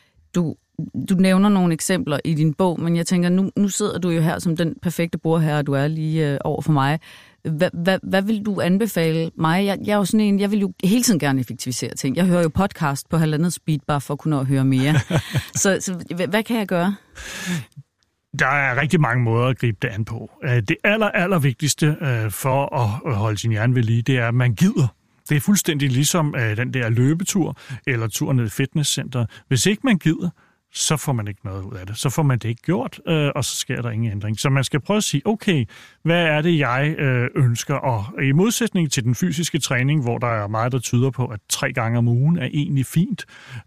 Du nævner nogle eksempler i din bog, men jeg tænker, nu sidder du jo her som den perfekte bordherre, du er lige over for mig. Hvad vil du anbefale mig? Jeg er jo sådan en, jeg vil jo hele tiden gerne effektivisere ting. Jeg hører jo podcast på 1,5 speed, bare for at kunne høre mere. så hvad kan jeg gøre? Der er rigtig mange måder at gribe det an på. Det aller vigtigste for at holde sin hjerne ved lige, det er, at man gider. Det er fuldstændig ligesom den der løbetur eller tur ned i fitnesscenter. Hvis ikke man gider, så får man ikke noget ud af det. Så får man det ikke gjort, og så sker der ingen ændring. Så man skal prøve at sige, okay, hvad er det, jeg ønsker? Og i modsætning til den fysiske træning, hvor der er meget, der tyder på, at 3 gange om ugen er egentlig fint.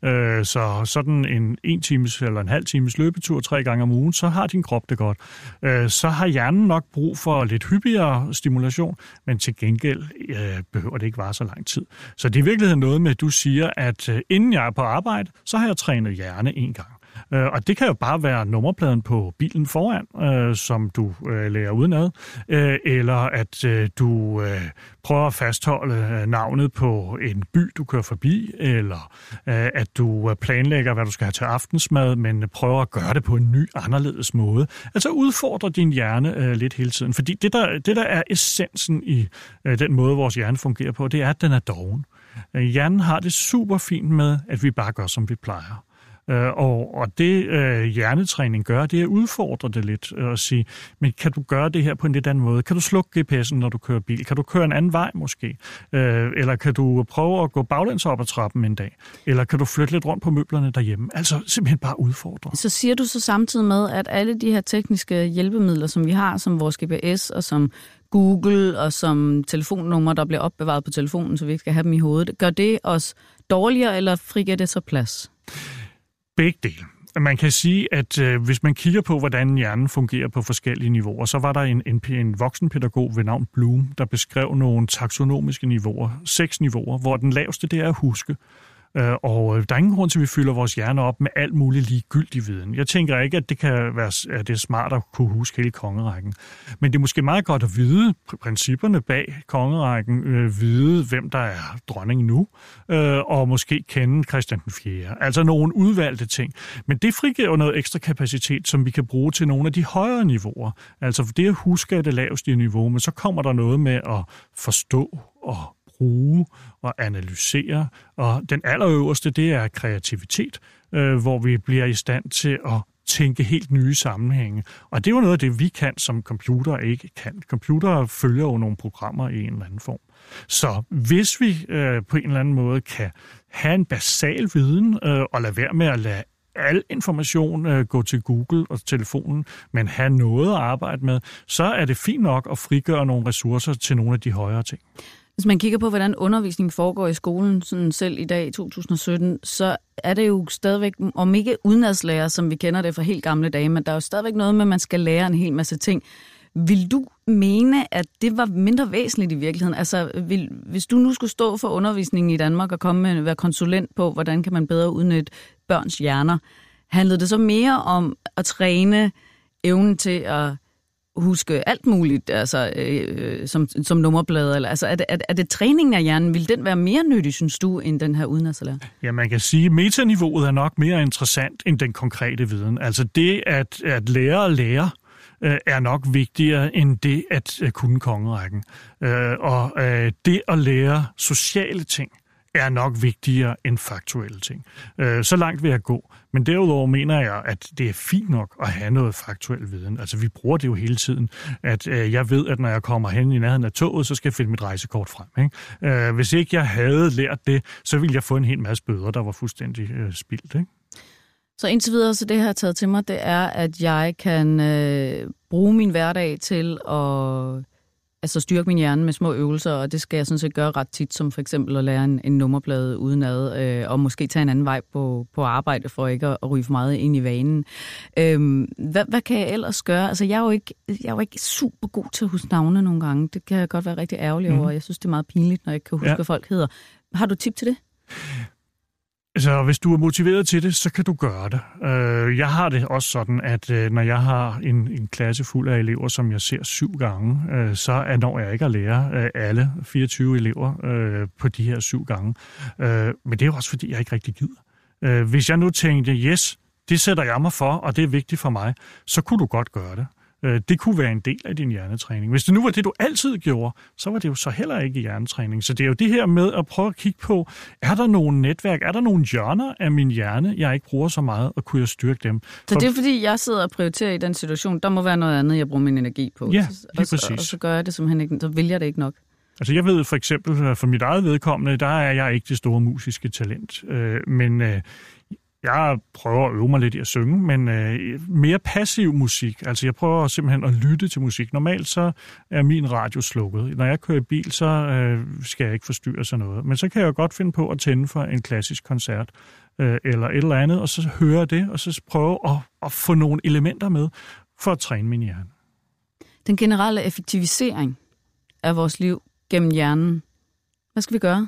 Så sådan en 1 times eller en halv times løbetur 3 gange om ugen, så har din krop det godt. Så har hjernen nok brug for lidt hyppigere stimulation, men til gengæld behøver det ikke vare så lang tid. Så det er i virkeligheden noget med, at du siger, at inden jeg er på arbejde, så har jeg trænet hjerne 1 gang. Og det kan jo bare være nummerpladen på bilen foran, som du lærer udenad, eller at du prøver at fastholde navnet på en by, du kører forbi, eller at du planlægger, hvad du skal have til aftensmad, men prøver at gøre det på en ny, anderledes måde. Altså udfordre din hjerne lidt hele tiden. Fordi det der er essensen i den måde, vores hjerne fungerer på, det er, at den er doven. Hjernen har det super fint med, at vi bare gør, som vi plejer. Og det hjernetræning gør, det er at udfordre det lidt og sige, men kan du gøre det her på en lidt anden måde? Kan du slukke GPS'en, når du kører bil? Kan du køre en anden vej måske? Eller kan du prøve at gå baglæns op ad trappen en dag? Eller kan du flytte lidt rundt på møblerne derhjemme? Altså simpelthen bare udfordre. Så siger du så samtidig med, at alle de her tekniske hjælpemidler, som vi har, som vores GPS og som Google og som telefonnummer, der bliver opbevaret på telefonen, så vi ikke skal have dem i hovedet, gør det os dårligere, eller frigiver det så plads? Begge dele. Man kan sige, at hvis man kigger på, hvordan hjernen fungerer på forskellige niveauer, så var der en voksenpædagog ved navn Bloom, der beskrev nogle taksonomiske niveauer, 6 niveauer, hvor den laveste det er at huske. Og der er ingen grund til, at vi fylder vores hjerne op med alt muligt ligegyldig viden. Jeg tænker ikke, at det kan være at det er smart at kunne huske hele kongerækken. Men det er måske meget godt at vide principperne bag kongerækken, vide, hvem der er dronning nu, og måske kende Christian den 4. Altså nogle udvalgte ting. Men det frigiver noget ekstra kapacitet, som vi kan bruge til nogle af de højere niveauer. Altså det at huske er det laveste niveau, men så kommer der noget med at forstå og bruge og analysere. Og den allerøverste, det er kreativitet, hvor vi bliver i stand til at tænke helt nye sammenhænge. Og det er jo noget af det, vi kan, som computer ikke kan. Computere følger jo nogle programmer i en eller anden form. Så hvis vi på en eller anden måde kan have en basal viden og lade være med at lade al information gå til Google og telefonen, men have noget at arbejde med, så er det fint nok at frigøre nogle ressourcer til nogle af de højere ting. Hvis man kigger på, hvordan undervisningen foregår i skolen, sådan selv i dag i 2017, så er det jo stadigvæk, om ikke udenadslærer, som vi kender det fra helt gamle dage, men der er jo stadigvæk noget med, at man skal lære en hel masse ting. Vil du mene, at det var mindre væsentligt i virkeligheden? Altså, hvis du nu skulle stå for undervisningen i Danmark og komme med at være konsulent på, hvordan kan man bedre udnytte børns hjerner, handlede det så mere om at træne evnen til at huske alt muligt, altså som nummerblade, eller altså er det træningen af hjernen, vil den være mere nyttig, synes du, end den her udenadslærer? Ja, man kan sige, at metaniveauet er nok mere interessant end den konkrete viden. Altså det at lære er nok vigtigere end det at kunne kongerækken. Og det at lære sociale ting er nok vigtigere end faktuelle ting. Så langt vil jeg gå. Men derudover mener jeg, at det er fint nok at have noget faktuel viden. Altså, vi bruger det jo hele tiden. At jeg ved, at når jeg kommer hen i nærheden af toget, så skal jeg finde mit rejsekort frem. Ikke? Hvis ikke jeg havde lært det, så ville jeg få en hel masse bøder, der var fuldstændig spildt. Ikke? Så indtil videre, så det jeg har taget til mig, det er, at jeg kan bruge min hverdag til at styrke min hjerne med små øvelser, og det skal jeg sådan set gøre ret tit, som for eksempel at lære en nummerplade udenad, og måske tage en anden vej på arbejde, for ikke at ryge for meget ind i vanen. Hvad kan jeg ellers gøre? Altså, jeg er jo ikke super god til at huske navne nogle gange. Det kan jeg godt være rigtig ærgerlig over. Jeg synes, det er meget pinligt, når jeg ikke kan huske, hvad folk hedder. Har du tip til det? Altså, hvis du er motiveret til det, så kan du gøre det. Jeg har det også sådan, at når jeg har en klasse fuld af elever, som jeg ser 7 gange, så når jeg ikke at lære alle 24 elever på de her 7 gange. Men det er jo også, fordi jeg ikke rigtig gider. Hvis jeg nu tænkte, yes, det sætter jeg mig for, og det er vigtigt for mig, så kunne du godt gøre det. Det kunne være en del af din hjernetræning. Hvis det nu var det, du altid gjorde, så var det jo så heller ikke hjernetræning. Så det er jo det her med at prøve at kigge på, er der nogle netværk, er der nogle hjørner af min hjerne, jeg ikke bruger så meget, og kunne jeg styrke dem? Så det er fordi, jeg sidder og prioriterer i den situation, der må være noget andet, jeg bruger min energi på. Ja, lige præcis. Og så gør jeg det simpelthen ikke, så vil jeg det ikke nok. Altså jeg ved for eksempel, for mit eget vedkommende, der er jeg ikke det store musiske talent, men jeg prøver at øve mig lidt i at synge, men mere passiv musik. Altså jeg prøver simpelthen at lytte til musik. Normalt så er min radio slukket. Når jeg kører i bil, så skal jeg ikke forstyrre sig noget. Men så kan jeg godt finde på at tænde for en klassisk koncert eller et eller andet, og så høre det, og så prøve at få nogle elementer med for at træne min hjerne. Den generelle effektivisering af vores liv gennem hjernen. Hvad skal vi gøre?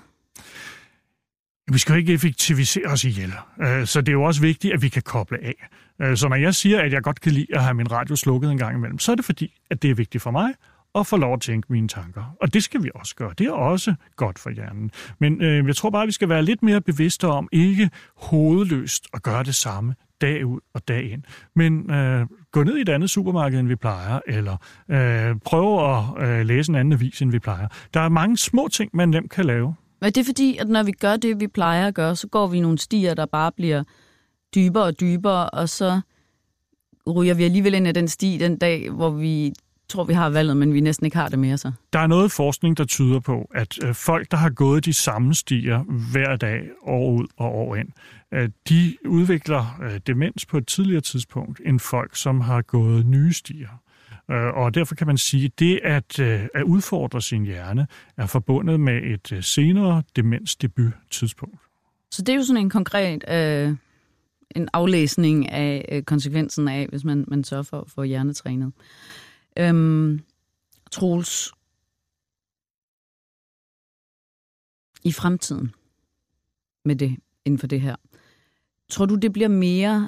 Vi skal jo ikke effektivisere os ihjel. Så det er jo også vigtigt, at vi kan koble af. Så når jeg siger, at jeg godt kan lide at have min radio slukket en gang imellem, så er det fordi, at det er vigtigt for mig at få lov at tænke mine tanker. Og det skal vi også gøre. Det er også godt for hjernen. Men jeg tror bare, at vi skal være lidt mere bevidste om ikke hovedløst at gøre det samme dag ud og dag ind. Men gå ned i et andet supermarked, end vi plejer, eller prøve at læse en anden avis, end vi plejer. Der er mange små ting, man nemt kan lave. Men det er fordi, at når vi gør det, vi plejer at gøre, så går vi i nogle stier, der bare bliver dybere og dybere, og så ryger vi alligevel ind af den sti den dag, hvor vi tror, vi har valget, men vi næsten ikke har det mere så. Der er noget forskning, der tyder på, at folk, der har gået de samme stier hver dag, år ud og år ind, de udvikler demens på et tidligere tidspunkt end folk, som har gået nye stier. Og derfor kan man sige, at det at udfordre sin hjerne er forbundet med et senere demensdebut-tidspunkt. Så det er jo sådan en konkret en aflæsning af konsekvensen af, hvis man sørger for at få hjernetrænet. Troels, i fremtiden med det, inden for det her, tror du, det bliver mere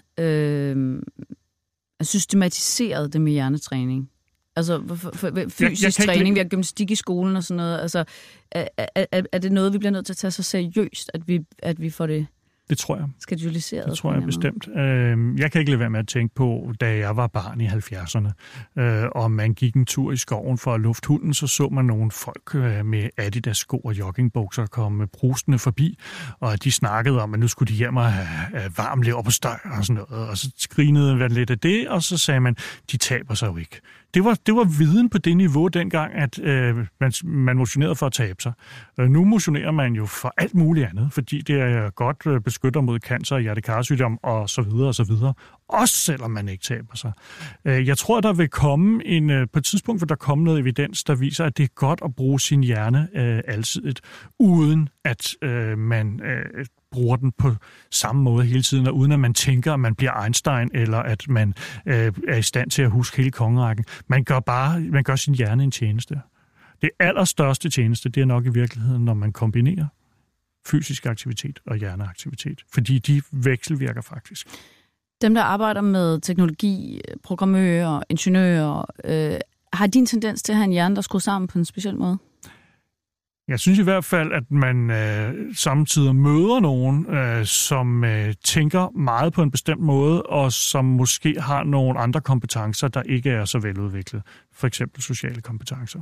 systematiseret, det med hjernetræning? Altså fysisk træning, vi har gymnastik i skolen og sådan noget. Altså, er det noget, vi bliver nødt til at tage så seriøst, at vi får det? Det tror jeg. Scheduliseret. Det tror jeg bestemt. Jeg kan ikke lade være med at tænke på, da jeg var barn i 70'erne, og man gik en tur i skoven for at lufte hunden, så man nogle folk med Adidas-sko og joggingbukser komme brusende forbi, og de snakkede om, at nu skulle de hjem og have varm leverpostej og sådan noget, og så grinede man lidt af det, og så sagde man, de taber sig jo ikke. Det var viden på det niveau dengang, at man motionerede for at tabe sig. Nu motionerer man jo for alt muligt andet, fordi det er godt beskytter mod cancer, hjertekarsygdom og så videre og så videre. Også selvom man ikke taber sig. Jeg tror, der vil komme på et tidspunkt, vil der komme noget evidens, der viser, at det er godt at bruge sin hjerne alsidigt, uden at man bruger den på samme måde hele tiden, og uden at man tænker, at man bliver Einstein, eller at man er i stand til at huske hele kongerækken. Man gør sin hjerne en tjeneste. Det allerstørste tjeneste, det er nok i virkeligheden, når man kombinerer fysisk aktivitet og hjerneaktivitet, fordi de vekselvirker faktisk. Dem, der arbejder med teknologi, programmører, ingeniører, har de en tendens til at have en hjerne, der skruer sammen på en speciel måde? Jeg synes i hvert fald, at man samtidig møder nogen, som tænker meget på en bestemt måde, og som måske har nogle andre kompetencer, der ikke er så veludviklet. For eksempel sociale kompetencer.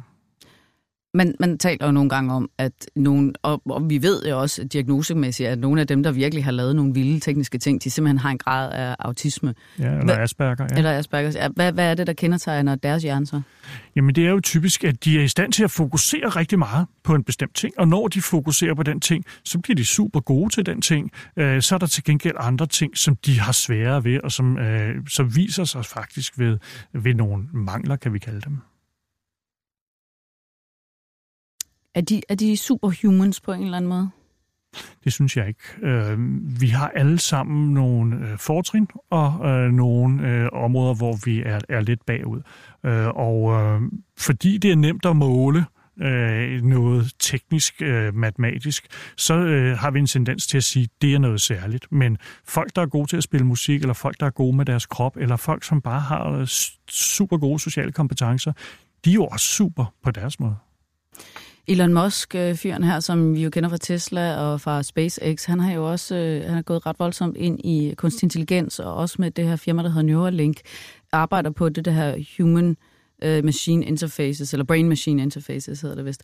Man taler jo nogle gange om, at og vi ved jo også diagnosemæssigt, at nogle af dem, der virkelig har lavet nogle vilde tekniske ting, de simpelthen har en grad af autisme. Ja, eller Asperger. Ja. Eller Asperger. Hvad er det, der kendetegner deres hjerne så? Jamen det er jo typisk, at de er i stand til at fokusere rigtig meget på en bestemt ting, og når de fokuserer på den ting, så bliver de super gode til den ting. Så er der til gengæld andre ting, som de har sværere ved, og som viser sig faktisk ved nogle mangler, kan vi kalde dem. Er de superhumans på en eller anden måde? Det synes jeg ikke. Vi har alle sammen nogle fortrin og nogle områder, hvor vi er lidt bagud. Og fordi det er nemt at måle noget teknisk, matematisk, så har vi en tendens til at sige, at det er noget særligt. Men folk, der er gode til at spille musik, eller folk, der er gode med deres krop, eller folk, som bare har super gode sociale kompetencer, de er jo også super på deres måde. Elon Musk, fyren her, som vi jo kender fra Tesla og fra SpaceX, han har jo også han har gået ret voldsomt ind i kunstig intelligens, og også med det her firma, der hedder Neuralink, arbejder på det her human machine interfaces, eller brain machine interfaces hedder det vist.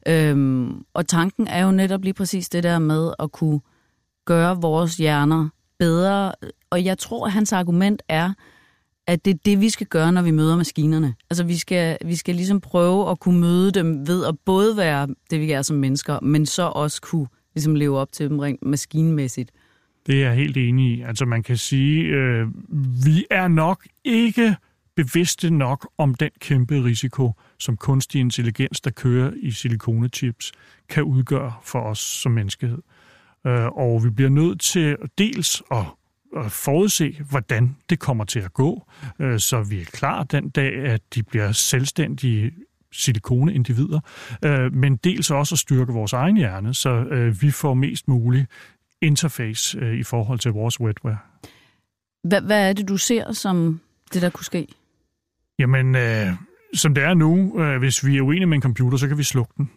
Og tanken er jo netop lige præcis det der med at kunne gøre vores hjerner bedre, og jeg tror, at hans argument er, at det er det, vi skal gøre, når vi møder maskinerne. Altså, vi skal ligesom prøve at kunne møde dem ved at både være det, vi er som mennesker, men så også kunne ligesom leve op til dem rent maskinmæssigt. Det er jeg helt enig i. Altså, man kan sige, vi er nok ikke bevidste nok om den kæmpe risiko, som kunstig intelligens, der kører i silikonechips, kan udgøre for os som menneskehed. Og vi bliver nødt til dels at forudse, hvordan det kommer til at gå, så vi er klar den dag, at de bliver selvstændige silikoneindivider, men dels også at styrke vores egen hjerne, så vi får mest mulig interface i forhold til vores wetware. Hvad er det, du ser som det, der kunne ske? Jamen, som det er nu, hvis vi er uenige med en computer, så kan vi slukke den.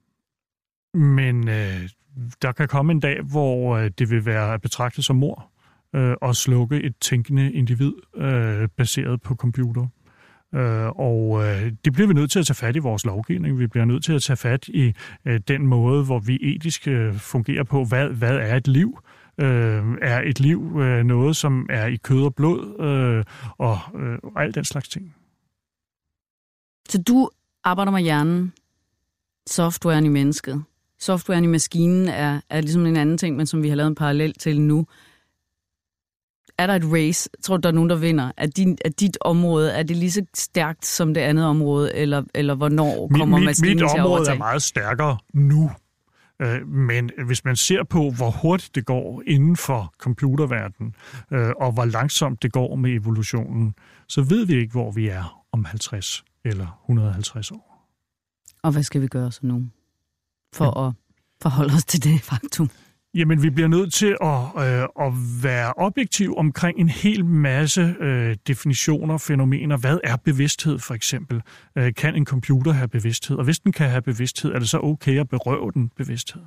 Men der kan komme en dag, hvor det vil være betragtet som mord og slukke et tænkende individ baseret på computer. Og det bliver vi nødt til at tage fat i vores lovgivning. Vi bliver nødt til at tage fat i den måde, hvor vi etisk fungerer på, hvad er et liv? Er et liv noget, som er i kød og blod og alt den slags ting. Så du arbejder med hjernen, softwaren i mennesket. Softwaren i maskinen er ligesom en anden ting, men som vi har lavet en parallel til nu. Er der et race? Tror du, der er nogen, der vinder? Er dit område, er det lige så stærkt som det andet område, eller hvornår kommer maskinen til at overtage? Mit område er meget stærkere nu. Men hvis man ser på, hvor hurtigt det går inden for computerverdenen, og hvor langsomt det går med evolutionen, så ved vi ikke, hvor vi er om 50 eller 150 år. Og hvad skal vi gøre så nu, for at forholde os til det faktum? Jamen, vi bliver nødt til at være objektiv omkring en hel masse definitioner, fænomener. Hvad er bevidsthed, for eksempel? Kan en computer have bevidsthed? Og hvis den kan have bevidsthed, er det så okay at berøve den bevidsthed?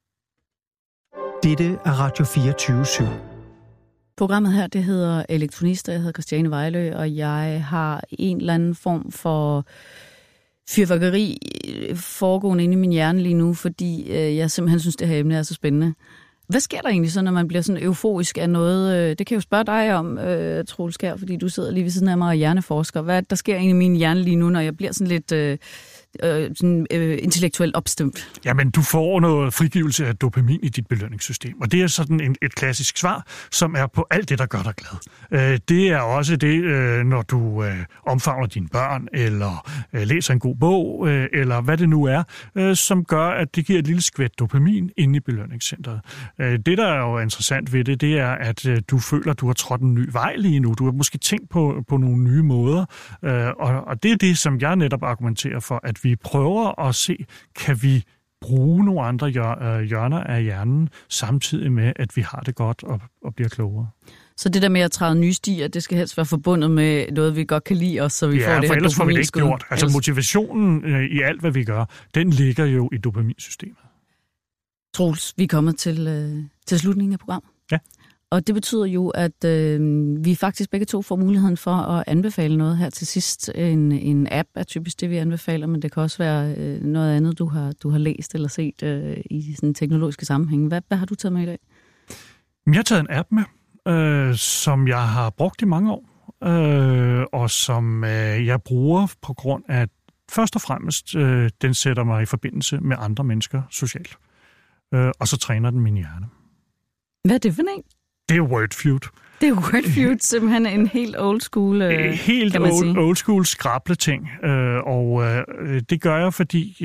Dette er Radio 24/7. Programmet her, det hedder Elektronista. Jeg hedder Christiane Vejlø, og jeg har en eller anden form for fyrværkeri foregående inde i min hjerne lige nu, fordi jeg simpelthen synes, det her emne er så spændende. Hvad sker der egentlig så, når man bliver sådan euforisk af noget? Det kan jeg jo spørge dig om, Troels Kjær, fordi du sidder lige ved siden af mig og hjerneforsker. Hvad der sker egentlig i min hjerne lige nu, når jeg bliver sådan lidt intellektuelt opstemt? Jamen, du får noget frigivelse af dopamin i dit belønningssystem, og det er sådan et klassisk svar, som er på alt det, der gør dig glad. Det er også det, når du omfavner dine børn, eller læser en god bog, eller hvad det nu er, som gør, at det giver et lille skvæt dopamin inde i belønningscentret. Det, der er jo interessant ved det, det er, at du føler, at du har trådt en ny vej lige nu. Du har måske tænkt på nogle nye måder, og det er det, som jeg netop argumenterer for, at vi prøver at se, kan vi bruge nogle andre hjørner af hjernen, samtidig med, at vi har det godt og bliver klogere. Så det der med at træde nye stier, det skal helst være forbundet med noget, vi godt kan lide os, så vi får det her dopaminskud. Ja, for ellers får vi det ikke gjort. Altså motivationen i alt, hvad vi gør, den ligger jo i dopaminsystemet. Troels, vi er kommet til slutningen af programmet. Ja. Og det betyder jo, at vi faktisk begge to får muligheden for at anbefale noget her til sidst. En app er typisk det, vi anbefaler, men det kan også være noget andet, du har læst eller set i sådan teknologiske sammenhæng. Hvad har du taget med i dag? Jeg har taget en app med, som jeg har brugt i mange år, og som jeg bruger på grund af, først og fremmest, den sætter mig i forbindelse med andre mennesker socialt. Og så træner den min hjerne. Hvad er det for en? Det er Wordfeud. Det er Wordfeud, simpelthen en helt old school, helt old school skrableting. Og det gør jeg, fordi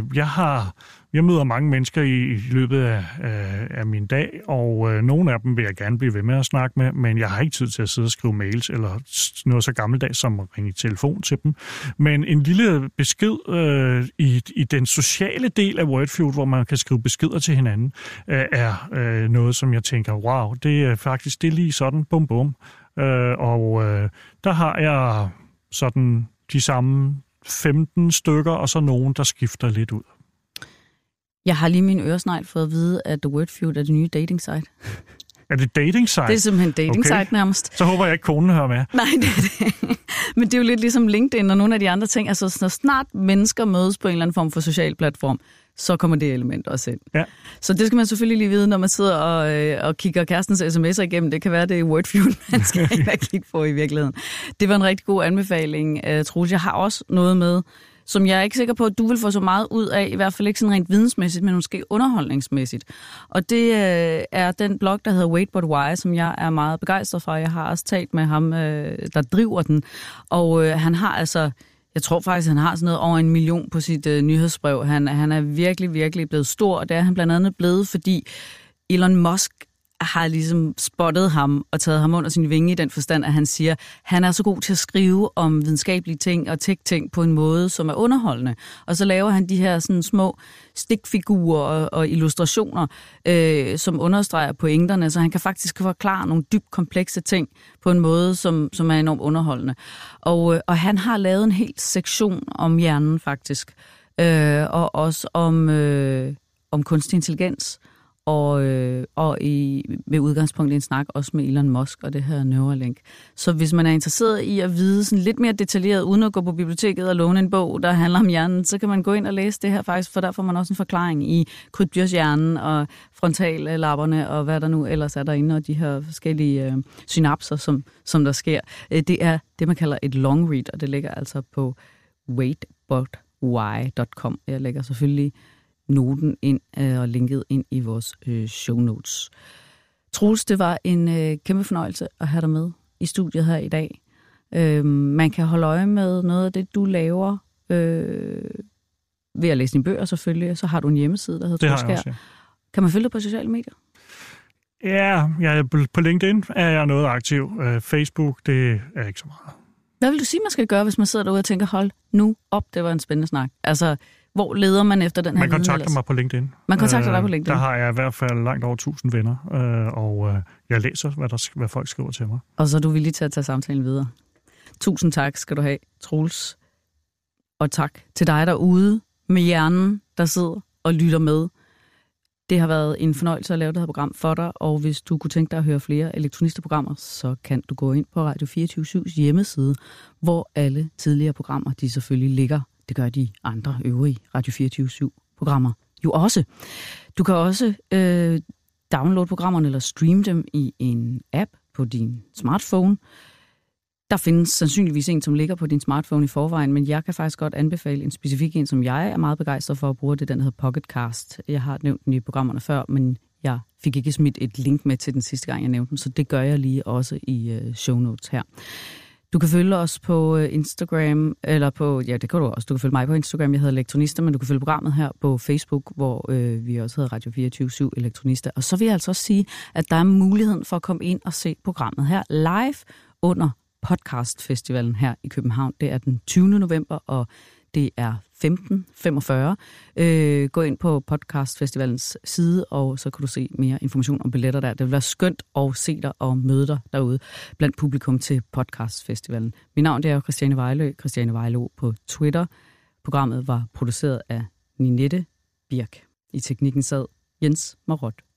jeg møder mange mennesker i løbet af min dag, og nogle af dem vil jeg gerne blive ved med at snakke med, men jeg har ikke tid til at sidde og skrive mails, eller noget så gammeldags som at ringe i telefon til dem. Men en lille besked i den sociale del af Wordfeud, hvor man kan skrive beskeder til hinanden, er noget, som jeg tænker, wow, det er lige sådan, bum bum. Og der har jeg sådan de samme 15 stykker, og så nogen, der skifter lidt ud. Jeg har lige min øresnegl fået at vide, at The Wordfeud er det nye dating site. Er det dating site? Det er simpelthen dating site nærmest. Så håber jeg ikke, konen hører med. Nej, det er det. Men det er jo lidt ligesom LinkedIn og nogle af de andre ting. Altså, når snart mennesker mødes på en eller anden form for social platform, så kommer det element også ind. Ja. Så det skal man selvfølgelig lige vide, når man sidder og kigger kærestens sms'er igennem. Det kan være, det er Wordfeud, man skal ind og kigge på i virkeligheden. Det var en rigtig god anbefaling, Troels. Jeg har også noget med, som jeg er ikke sikker på, at du vil få så meget ud af, i hvert fald ikke sådan rent vidensmæssigt, men måske underholdningsmæssigt. Og det er den blog, der hedder Wait But Why, som jeg er meget begejstret for. Jeg har også talt med ham, der driver den. Og han har altså, jeg tror faktisk, han har sådan noget over 1 million på sit nyhedsbrev. Han er virkelig, virkelig blevet stor, og det er han blandt andet blevet, fordi Elon Musk har ligesom spottet ham og taget ham under sin vinge i den forstand, at han siger, at han er så god til at skrive om videnskabelige ting og tech-ting på en måde, som er underholdende. Og så laver han de her sådan små stikfigurer og illustrationer, som understreger pointerne, så han kan faktisk forklare nogle dybt komplekse ting på en måde, som er enormt underholdende. Og han har lavet en hel sektion om hjernen faktisk, og også om kunstig intelligens, og med udgangspunkt i en snak også med Elon Musk og det her Neuralink. Så hvis man er interesseret i at vide sådan lidt mere detaljeret, uden at gå på biblioteket og låne en bog, der handler om hjernen, så kan man gå ind og læse det her faktisk, for der får man også en forklaring i krybdyrshjernen og frontallapperne og hvad der nu ellers er derinde, og de her forskellige synapser, som der sker. Det er det, man kalder et long read, og det ligger altså på waitbutwhy.com. Jeg lægger selvfølgelig noten ind og linket ind i vores show notes. Troels, det var en kæmpe fornøjelse at have dig med i studiet her i dag. Man kan holde øje med noget af det, du laver ved at læse dine bøger selvfølgelig, så har du en hjemmeside, der hedder Troels Kjær. Ja. Kan man følge dig på sociale medier? Ja, på LinkedIn er jeg noget aktiv. Facebook, det er ikke så meget. Hvad vil du sige, man skal gøre, hvis man sidder derude og tænker, hold nu op, det var en spændende snak. Altså, hvor leder man efter den her viden? Man kontakter mig på LinkedIn. Man kontakter dig på LinkedIn? Der har jeg i hvert fald langt over 1000 venner, og jeg læser, hvad folk skriver til mig. Og så er du villig til at tage samtalen videre. Tusind tak skal du have, Troels. Og tak til dig derude med hjernen, der sidder og lytter med. Det har været en fornøjelse at lave det her program for dig, og hvis du kunne tænke dig at høre flere elektronisterprogrammer, så kan du gå ind på Radio 24/7's hjemmeside, hvor alle tidligere programmer, de selvfølgelig ligger. Det gør de andre øvrige Radio 24/7-programmer jo også. Du kan også downloade programmerne eller streame dem i en app på din smartphone. Der findes sandsynligvis en, som ligger på din smartphone i forvejen, men jeg kan faktisk godt anbefale en specifik en, som jeg er meget begejstret for at bruge. Det den hedder Pocket Cast. Jeg har nævnt den i programmerne før, men jeg fik ikke smidt et link med til den sidste gang, jeg nævnte den, så det gør jeg lige også i show notes her. Du kan følge os på Instagram, eller på, ja, det kan du også. Du kan følge mig på Instagram, jeg hedder Elektronister, men du kan følge programmet her på Facebook, hvor vi også hedder Radio 24/7 Elektronister. Og så vil jeg altså også sige, at der er muligheden for at komme ind og se programmet her live under podcastfestivalen her i København. Det er den 20. november, og det er 15:45. Gå ind på podcastfestivalens side, og så kan du se mere information om billetter der. Det vil være skønt at se dig og møde dig derude blandt publikum til podcastfestivalen. Mit navn det er Christiane Vejlø, Christiane Vejlø på Twitter. Programmet var produceret af Ninette Birk. I teknikken sad Jens Marot